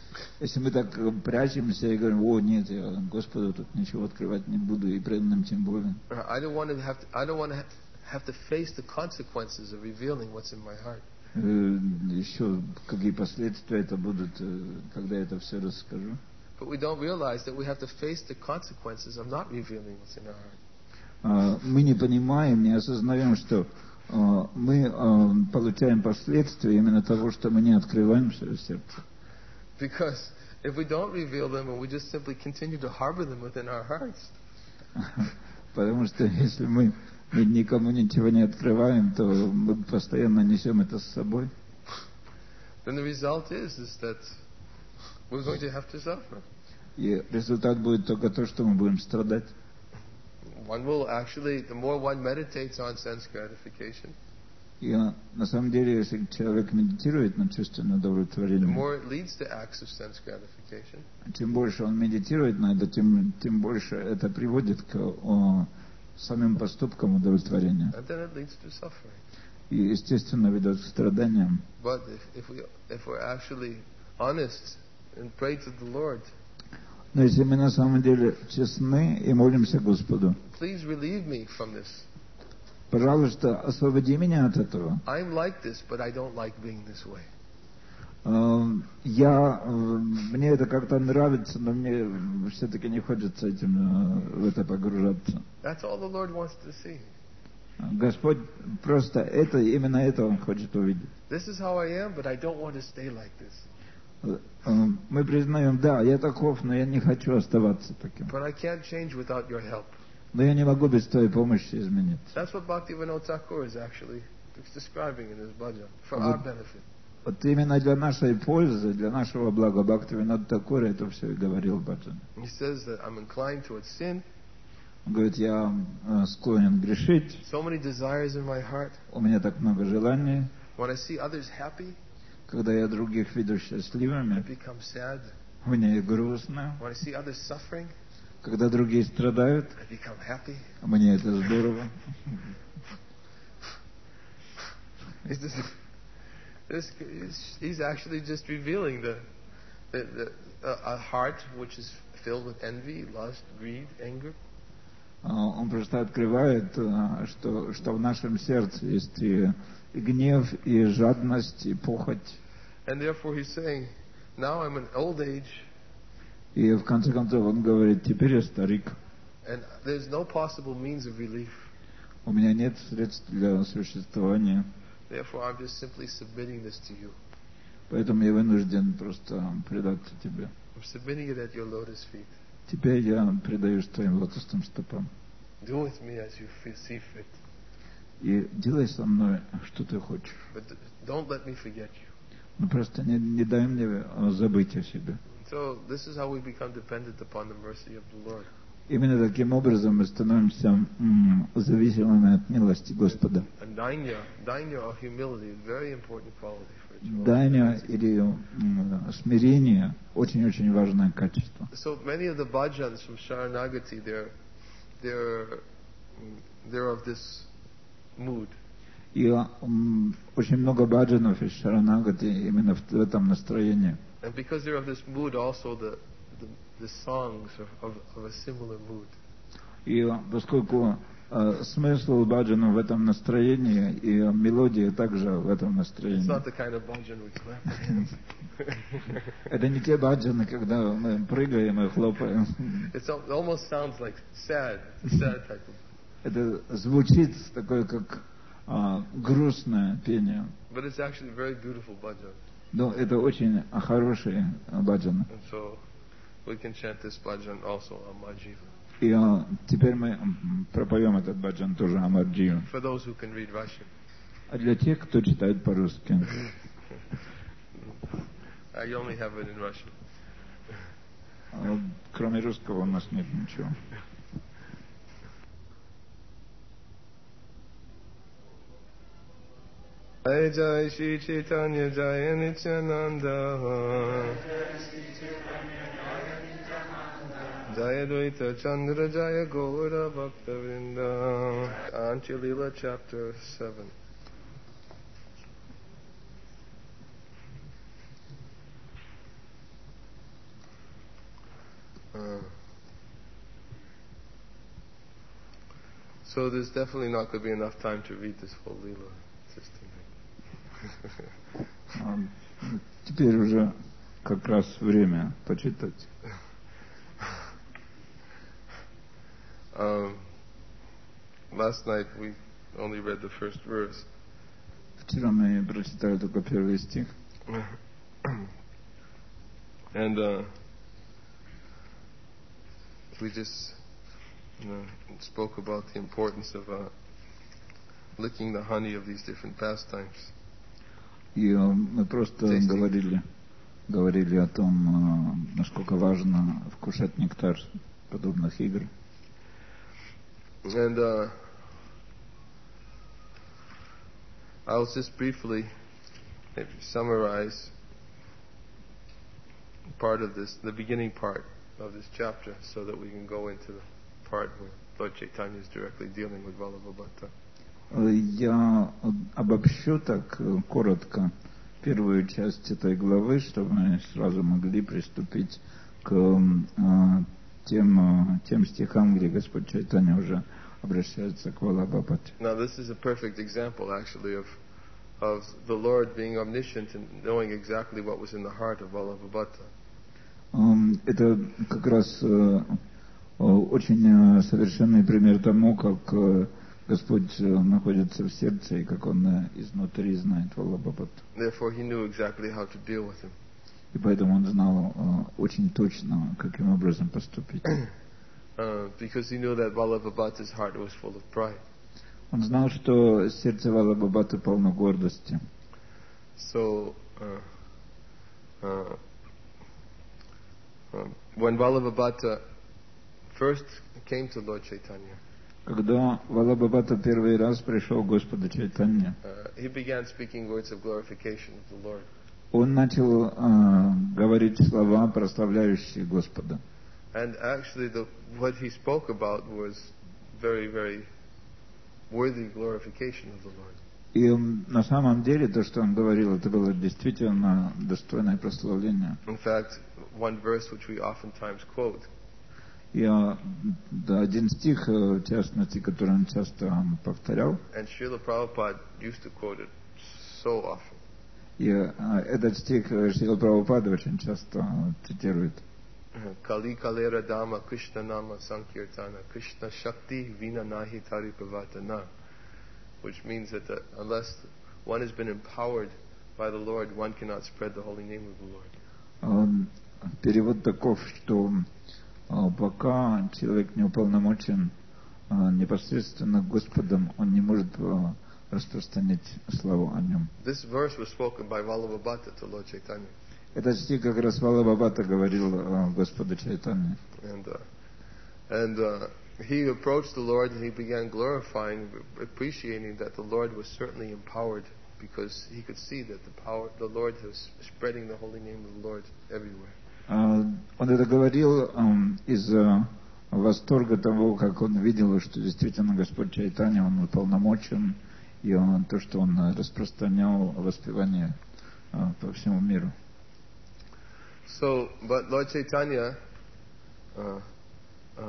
Speaker 3: Если мы так прячемся и говорим, о, нет, я Господу тут ничего открывать не буду, и преданным тем более.
Speaker 1: I don't want to have to, I don't want to have to face the consequences of revealing what's in my heart.
Speaker 3: Еще какие последствия это будут, когда я это все расскажу.
Speaker 1: But we don't realize that we have to face the consequences of not revealing what's in our heart.
Speaker 3: Мы не понимаем, не осознаем, что мы получаем последствия именно того, что мы не открываем свое сердце.
Speaker 1: Because if we don't reveal them and we just simply continue to harbor them within our hearts,
Speaker 3: потому что если мы никому ничего не открываем, то мы постоянно несем это с собой.
Speaker 1: Then the result is is that we're going to have to suffer.
Speaker 3: И результат будет только то, что мы будем страдать.
Speaker 1: One will actually, the more one meditates on sense gratification,
Speaker 3: и на самом деле, если человек медитирует на чувственное удовлетворение,
Speaker 1: the more it leads to acts of sense gratification.
Speaker 3: Чем больше он медитирует на это, тем, тем больше это приводит к о, самим поступкам удовлетворения.
Speaker 1: And then it leads to suffering.
Speaker 3: И, естественно, ведет к страданиям.
Speaker 1: But if, if, we, if we're actually honest and pray to the Lord,
Speaker 3: но если мы на самом деле честны и молимся Господу,
Speaker 1: please relieve me from this.
Speaker 3: Пожалуйста, освободи меня от этого.
Speaker 1: I'm like this, but I don't like being this way.
Speaker 3: Я, мне это как-то нравится, но мне все-таки не хочется этим, в это погружаться.
Speaker 1: That's all the Lord wants to see.
Speaker 3: Господь просто это, именно это Он хочет увидеть.
Speaker 1: This is how I am, but I don't want to stay like this.
Speaker 3: Мы признаем, да, я таков, но я не хочу оставаться таким.
Speaker 1: But I can't change without your help.
Speaker 3: Но я не могу без твоей помощи измениться.
Speaker 1: That's what Bhaktivinoda Thakur is actually describing in his bhajan, for our benefit.
Speaker 3: Вот именно для нашей пользы, для нашего блага Бхактивинода Тхакур это все и говорил в баджане.
Speaker 1: He says that I'm inclined towards sin.
Speaker 3: Он говорит, я склонен грешить.
Speaker 1: So many desires in my heart.
Speaker 3: У меня так много желаний.
Speaker 1: When I see others happy,
Speaker 3: когда я других виду счастливыми,
Speaker 1: I become sad.
Speaker 3: мне грустно.
Speaker 1: When I see others suffering,
Speaker 3: когда другие страдают,
Speaker 1: I become happy.
Speaker 3: Мне это здорово.
Speaker 1: This, he's actually just revealing the, the, the uh, a heart which is filled with envy, lust, greed, anger.
Speaker 3: Он просто открывает, что, что в нашем сердце есть и, и гнев, и жадность, и похоть.
Speaker 1: And therefore he's saying, now I'm in old age.
Speaker 3: И в конце концов он говорит, теперь я старик.
Speaker 1: And there's no possible means of relief.
Speaker 3: У меня нет средств для существования.
Speaker 1: Therefore, I'm just simply submitting this to you.
Speaker 3: Поэтому я вынужден просто предаться тебе.
Speaker 1: I'm submitting it at your lotus feet.
Speaker 3: Теперь я предаюсь твоим лотосным стопам.
Speaker 1: Do with me as you see fit.
Speaker 3: И делай со мной, что ты хочешь.
Speaker 1: But don't let me forget you.
Speaker 3: Ну просто не, не дай мне забыть о себе.
Speaker 1: So this is how we become dependent upon the mercy of the Lord.
Speaker 3: Именно таким образом мы становимся м, зависимыми от милости Господа. Дайня или м, смирение очень-очень важное качество.
Speaker 1: So many of the bhajans from Sharanagati, they're they're they're of this mood.
Speaker 3: И м, очень много баджанов из Шаранагати именно в, в этом настроении.
Speaker 1: And because they're of this mood, also the the, the songs are of, of a similar mood.
Speaker 3: И поскольку э, смысл баджана в этом настроении, и мелодия также в этом настроении.
Speaker 1: It's not the kind of bhajan we clap our hands.
Speaker 3: Это не те баджаны, когда мы прыгаем и хлопаем.
Speaker 1: It almost sounds like sad, sad type of.
Speaker 3: Это звучит такое, как а, грустное пение.
Speaker 1: But it's actually very beautiful bhajan.
Speaker 3: Но это очень хорошие баджаны.
Speaker 1: And so we can chant this bhajan also on Majiva.
Speaker 3: И а, теперь мы пропоем этот баджан тоже Амарджию.
Speaker 1: For those who can read Russian.
Speaker 3: А для тех, кто читает по-русски.
Speaker 1: I only have it in Russian.
Speaker 3: А, кроме русского у нас нет ничего.
Speaker 1: Jai Jai Shri Chaitanya Jaya Nityananda Jaya Dvaita Chandra Jaya Gaura Bhakta Vrinda. Antya-lila chapter seven. Uh, so there's definitely not going to be enough time to read this whole Leela system.
Speaker 3: Теперь уже как раз время почитать.
Speaker 1: Um, last night we only read the first verse.
Speaker 3: Вчера мы прочитали только первый стих.
Speaker 1: And uh, we just you know, spoke about the importance of uh, licking the honey of these different pastimes.
Speaker 3: И мы просто говорили, говорили о том, насколько важно вкушать нектар подобных игр.
Speaker 1: And uh, I'll just briefly maybe summarize part of this, the beginning part of this chapter, so that we can go into the part where Lord Chaitanya is directly dealing with Vallabhabhata.
Speaker 3: Я обобщу так коротко первую часть этой главы, чтобы мы сразу могли приступить к тем, тем стихам, где Господь Чайтанья уже обращается к Валабхабхате.
Speaker 1: Now this is a perfect example actually of of the Lord being omniscient and knowing exactly what was in the heart of Vallabhabhata.
Speaker 3: Это как раз очень совершенный пример тому, как Господь находится в сердце и как Он изнутри знает Валабхабхату.
Speaker 1: Therefore he knew exactly how to deal with him.
Speaker 3: И поэтому он знал очень точно, каким образом поступить.
Speaker 1: Uh, because he knew that Vallabhabhata's heart was full of pride.
Speaker 3: Он знал, что сердце Валабхабхаты полно гордости.
Speaker 1: So, uh, uh, uh, when Vallabhabhata first came to Lord Chaitanya,
Speaker 3: когда Валабхабхата первый раз пришел к Господу Чайтанье,
Speaker 1: uh, he began speaking words of glorification of the Lord.
Speaker 3: Он начал uh, говорить слова, прославляющие Господа.
Speaker 1: And actually, the, what he spoke about was very, very worthy glorification of the Lord.
Speaker 3: И на самом деле то, что он говорил, это было действительно достойное прославление.
Speaker 1: In fact, one verse which we oftentimes quote.
Speaker 3: И да, один стих, в частности, который он часто повторял.
Speaker 1: And Srila Prabhupada used to quote it so often.
Speaker 3: И этот стих Шрила Прабхупада очень часто цитирует.
Speaker 1: Kali kalera dhamma Krishna nama sankirtana Krishna shakti vina nahi tari pavatana, which means that the, unless one has been empowered by the Lord, one cannot spread the holy name of the Lord.
Speaker 3: Перевод таков, что пока человек не уполномочен непосредственно Господом, он не может распространять славу о нем.
Speaker 1: This verse was spoken by Vallabhabhata to Lord Chaitanya.
Speaker 3: Этот стих как раз Валабхабхата говорил Господу Чайтанье.
Speaker 1: And, uh, and uh, he approached the Lord and he began glorifying, appreciating that the Lord was certainly empowered, because he could see that the power, the Lord was spreading the holy name of the Lord everywhere.
Speaker 3: Он это говорил из восторга того, как он видел, что действительно Господь Чайтанья, он уполномочен, и он, то, что он распространял воспевание по всему миру.
Speaker 1: So, but Lord Chaitanya uh, uh,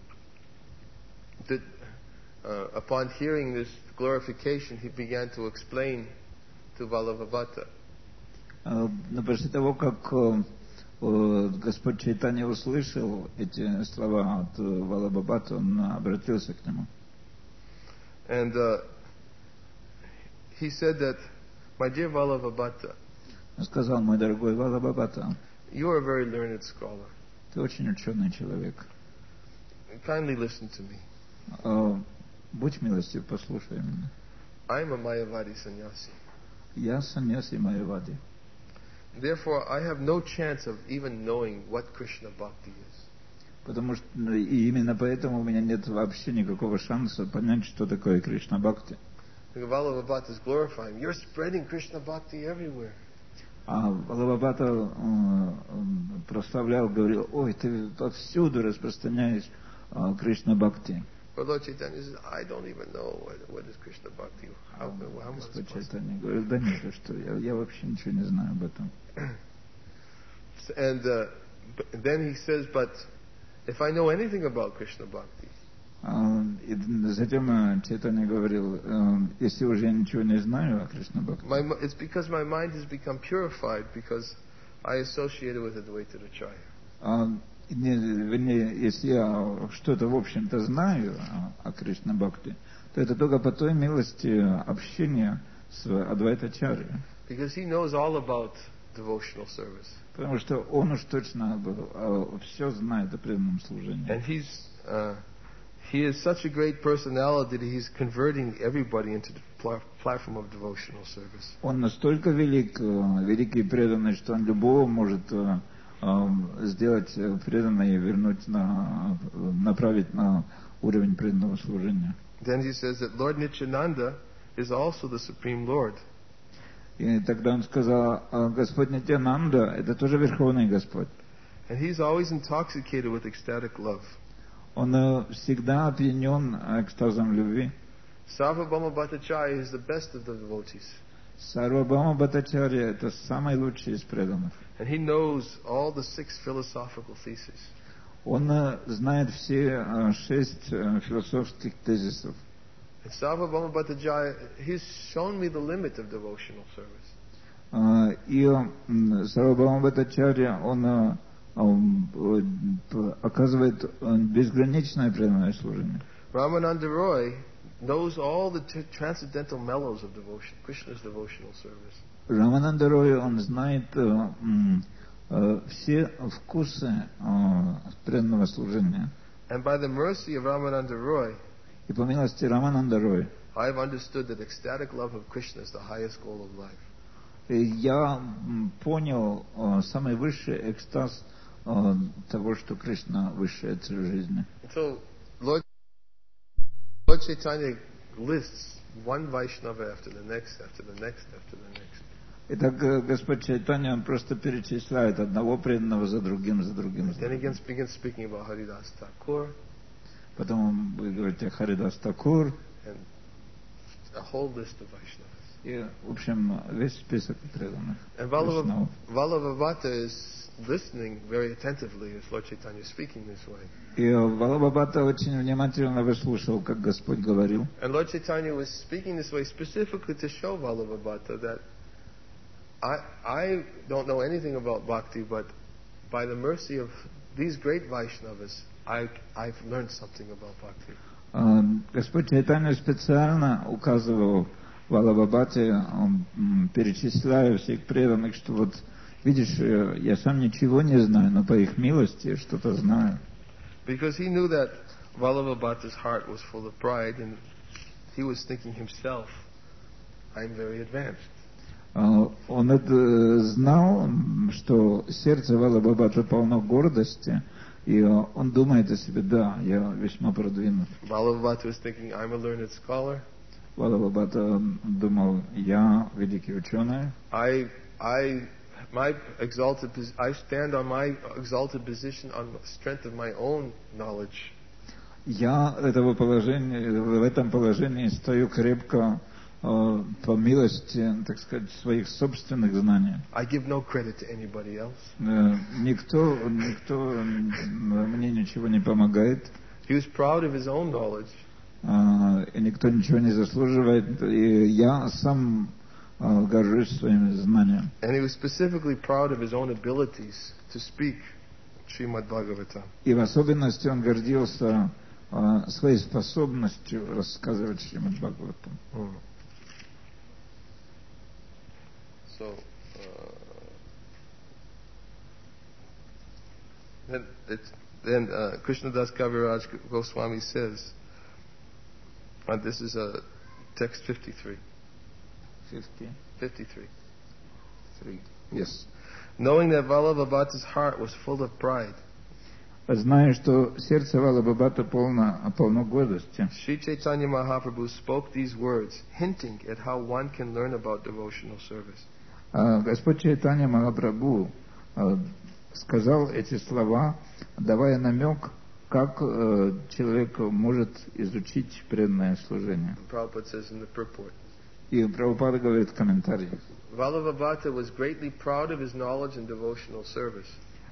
Speaker 1: did, uh, upon hearing this glorification, he began to explain to Vallabhabhata.
Speaker 3: Но после того, как Господь Чайтанья услышал эти слова от Валабхабхаты, он обратился к нему.
Speaker 1: And uh, he said that, my dear Vallabhabhata,
Speaker 3: Он сказал: мой дорогой Валабхабхата,
Speaker 1: you are a very learned scholar.
Speaker 3: ты очень ученый человек.
Speaker 1: Kindly listen to me.
Speaker 3: Uh, будь милостив, послушай меня.
Speaker 1: I'm a Mayavadi sannyasi.
Speaker 3: Я саньяси Майявади.
Speaker 1: Therefore, I have no chance of even knowing what Krishna Bhakti is.
Speaker 3: Потому что и именно поэтому у меня нет вообще никакого шанса понять, что такое Кришна Бхакти.
Speaker 1: Vallabhabhata is glorifying. You're spreading Krishna Bhakti everywhere.
Speaker 3: А Валабхабхата э, прославлял, говорил: ой, ты повсюду распространяешь э, Кришна Бхакти.
Speaker 1: But Lord Chaitanya says, I don't even know what, what is Krishna Bhakti. How, how much
Speaker 3: Господь Чайтанья говорил: да нет, ты что, я, я вообще ничего не знаю об этом.
Speaker 1: And uh, then he says, but if I know anything about Krishna Bhakti,
Speaker 3: А, и затем э, Чайтанья говорил, э, если уже я ничего не знаю о Кришна Бхакти,
Speaker 1: my, mi- it's because my mind has become purified because I associated with Advaita Acharya.
Speaker 3: а, не, вернее, если я что-то в общем-то знаю о, о Кришна Бхакти, то это только по той милости общения с Адвайтачарьей.
Speaker 1: Because he knows all about devotional service.
Speaker 3: Потому что он уж точно все знает о преданном служении.
Speaker 1: And he's, uh, he is such a great personality that he's converting everybody into the pla- platform of devotional service.
Speaker 3: Он настолько велик, э, великий и преданный, что он любого может э, э, сделать преданным и вернуть на, направить на уровень преданного служения.
Speaker 1: Then he says that Lord Nityananda is also the Supreme Lord.
Speaker 3: И тогда он сказал, «А Господь Нитянанда — это тоже Верховный Господь.
Speaker 1: And he's always intoxicated with ecstatic love.
Speaker 3: Он э, всегда опьянен экстазом любви.
Speaker 1: Sarvabhauma Bhattacharya is the best of the devotees.
Speaker 3: Сарвабхаума Бхаттачарья — это самый лучший из преданных.
Speaker 1: And he knows all the six philosophical theses.
Speaker 3: Он э, знает все э, шесть э, философских тезисов.
Speaker 1: And Sarvabhauma Bhattacharya, he's shown me the limit of devotional service.
Speaker 3: А, И м, Сарвабхаума Бхаттачарья, он э, м, э, оказывает э, безграничное преданное служение.
Speaker 1: Ramananda Roy knows all the t- transcendental mellows of devotion, Krishna's devotional service.
Speaker 3: Рамананда Рой, он знает э, м, э, все вкусы э, преданного служения.
Speaker 1: And by the mercy of Ramananda Roy,
Speaker 3: И по милости Рамананда Рой,
Speaker 1: I've understood that ecstatic love of Krishna is the highest goal of life.
Speaker 3: и я м, понял э, самый высший экстаз э, того, что Кришна — высшая цель жизни.
Speaker 1: And so Lord, Lord Chaitanya lists one Vaishnava after the next, after the next, after the next.
Speaker 3: Итак, э, Господь Чайтанья, он просто перечисляет одного преданного за другим, за другим. За
Speaker 1: Then
Speaker 3: другим.
Speaker 1: again begins speaking about Haridas Thakur
Speaker 3: Потом он будет говорить о Харидас Такур.
Speaker 1: and a whole list of Vaishnavas.
Speaker 3: И, в общем, весь список преданных.
Speaker 1: And
Speaker 3: Вайшнавов.
Speaker 1: Vallabha- Vallabhavata is listening very attentively as Lord Chaitanya is speaking this way.
Speaker 3: И Валабхабхата очень внимательно выслушал, как Господь говорил.
Speaker 1: And Lord Chaitanya was speaking this way specifically to show Vallabhavata that I, I don't know anything about bhakti, but by the mercy of these great Vaishnavas, I, I've learned something about bhakti.
Speaker 3: А, Господь Чайтанья специально указывал Валабхабхате, м, м, перечисляя всех преданных, что вот, видишь, э, я сам ничего не знаю, но по их милости что-то знаю.
Speaker 1: Because he knew that Vallabhabhata's heart was full of pride, and he was thinking himself, I'm very advanced.
Speaker 3: А, Он это знал, м, что сердце Валабхабхата полно гордости, и а, он думает о себе, да, я весьма продвинут.
Speaker 1: Vallabhabhata was thinking, I'm a learned scholar.
Speaker 3: Валабхабхата думал, я великий ученый,
Speaker 1: I, I, my exalted, pos- I stand on my exalted position on the strength of my own knowledge.
Speaker 3: я этого положения, в этом положении стою крепко э, по милости, так сказать, своих собственных знаний.
Speaker 1: I give no credit to anybody else.
Speaker 3: Э, Никто, никто м, мне ничего не помогает,
Speaker 1: He was proud of his own knowledge.
Speaker 3: э, и никто ничего не заслуживает, и я сам э, горжусь своими знаниями.
Speaker 1: And he was specifically proud of his own abilities to speak Srimad Bhagavatam.
Speaker 3: И в особенности он гордился э, своей способностью рассказывать Шримад Бхагаватам.
Speaker 1: Hmm. So, uh, then, it's, then uh, Krishnadas Kaviraj Goswami says, and this is uh, text fifty-three. fifty-three.
Speaker 3: Yes.
Speaker 1: Knowing that Vallabhabhata's heart was full of pride,
Speaker 3: Зная, что сердце Валабхабхата полно, полно гордости,
Speaker 1: Sri Chaitanya Mahaprabhu spoke these words, hinting at how one can learn about devotional service.
Speaker 3: а Господь Чайтанья Махапрабху а, сказал эти слова, давая намек, как э, человек может изучить преданное служение.
Speaker 1: Prabhupada says in the purport.
Speaker 3: И Прабхупада говорит в комментариях.
Speaker 1: Vallabhabhata was greatly proud of his knowledge and devotional service.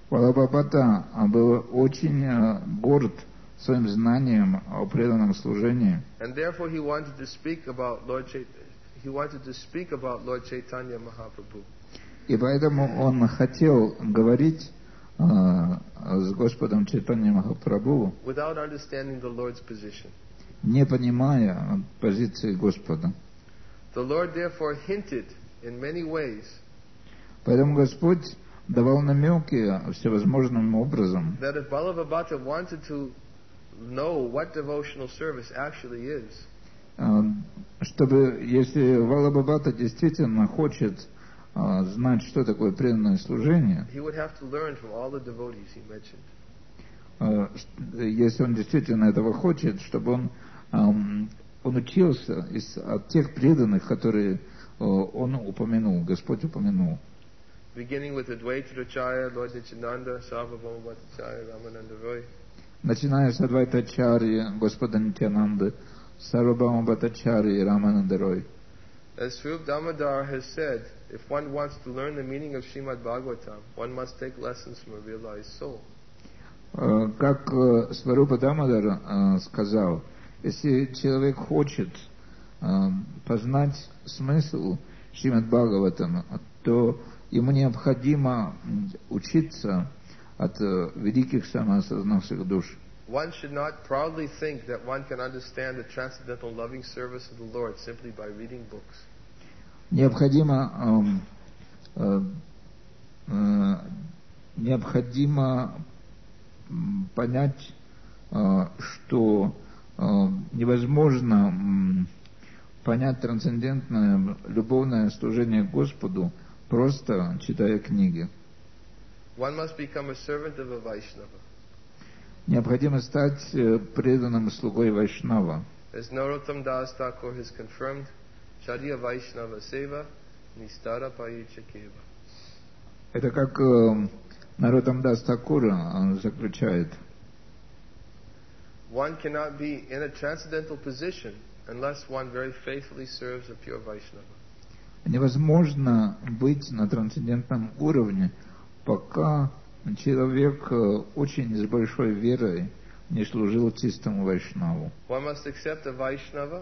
Speaker 3: Валабхабхата был очень э, горд своим знанием о преданном служении.
Speaker 1: And therefore he wanted to speak about Lord Chait- he wanted to speak about Lord Chaitanya Mahaprabhu.
Speaker 3: И поэтому он хотел говорить э, с Господом Чайтаньей Махапрабху,
Speaker 1: Without understanding the Lord's position.
Speaker 3: не понимая позиции Господа.
Speaker 1: The Lord therefore hinted in many ways
Speaker 3: Поэтому Господь давал намеки всевозможным образом,
Speaker 1: that if Balabhabhata wanted to know what devotional service actually is,
Speaker 3: э, чтобы, если Валабхабхата действительно хочет э, знать, что такое преданное служение,
Speaker 1: he would have to learn from all the devotees he mentioned.
Speaker 3: э, ш- если он действительно этого хочет, чтобы он, эм, он учился из, от тех преданных, которые э, он упомянул, Господь упомянул.
Speaker 1: Beginning with Advaitacharya, Lord Nityananda, Sarvabhauma Bhattacharya, Ramananda Roy,
Speaker 3: Начиная с Адвайтачарьи, Господа Нитьянанды, Сарвабхаума Бхаттачарьи и Рамананда Рой.
Speaker 1: as Swarup Damodar has said, if one wants to learn the meaning of Srimad Bhagavatam, one must take lessons from a realized soul.
Speaker 3: Э, Как э, Сварупа Дамодар э, сказал, если человек хочет э, познать смысл Шримад Бхагаватам, то ему необходимо м, учиться от э, великих самоосознавших душ.
Speaker 1: One should not proudly think that one can understand the transcendental loving service of the Lord simply by reading books.
Speaker 3: Необходимо эм, э, э, необходимо м, понять, э, что э, невозможно м, понять трансцендентное любовное служение Господу, просто читая книги.
Speaker 1: One must become a servant of a Vaishnava.
Speaker 3: Необходимо стать э, преданным слугой Вайшнава.
Speaker 1: As Narottam Das Thakur has confirmed, Charya Vaishnava Seva Nistara Payicha Keva.
Speaker 3: Это как э, Нароттам Дас Такур э, заключает.
Speaker 1: One cannot be in a transcendental position unless one very faithfully serves a pure Vaishnava.
Speaker 3: Невозможно быть на трансцендентном уровне, пока человек э, очень с большой верой не служил чистому Вайшнаву.
Speaker 1: One must accept a Vaishnava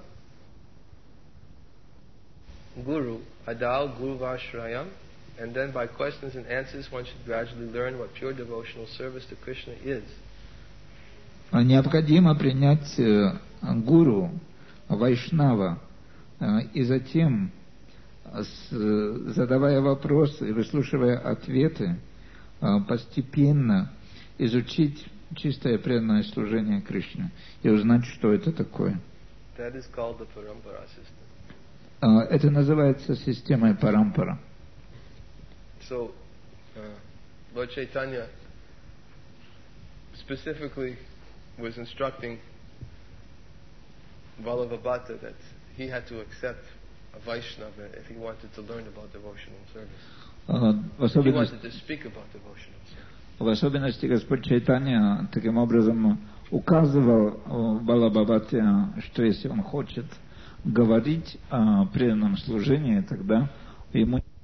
Speaker 1: Guru, Adal Guru Vashrayam, and then by questions and answers one should gradually learn what pure devotional service to Krishna is.
Speaker 3: Необходимо принять э, гуру Вайшнава э, и затем, с, задавая вопросы и выслушивая ответы, э, постепенно изучить чистое преданное служение Кришне и узнать, что это такое.
Speaker 1: That is called the Parampara system.
Speaker 3: Э, это называется системой Парампара.
Speaker 1: So, uh, Lord Chaitanya specifically was instructing Balabhabhata that he had to accept a Vaishnava if he wanted to learn about devotional service.
Speaker 3: Э, в
Speaker 1: If he
Speaker 3: особенности,
Speaker 1: wanted to speak about devotional service.
Speaker 3: в особенности Господь Чайтанья таким образом указывал э, Балабхабхате, что если он хочет говорить о преданном служении, тогда ему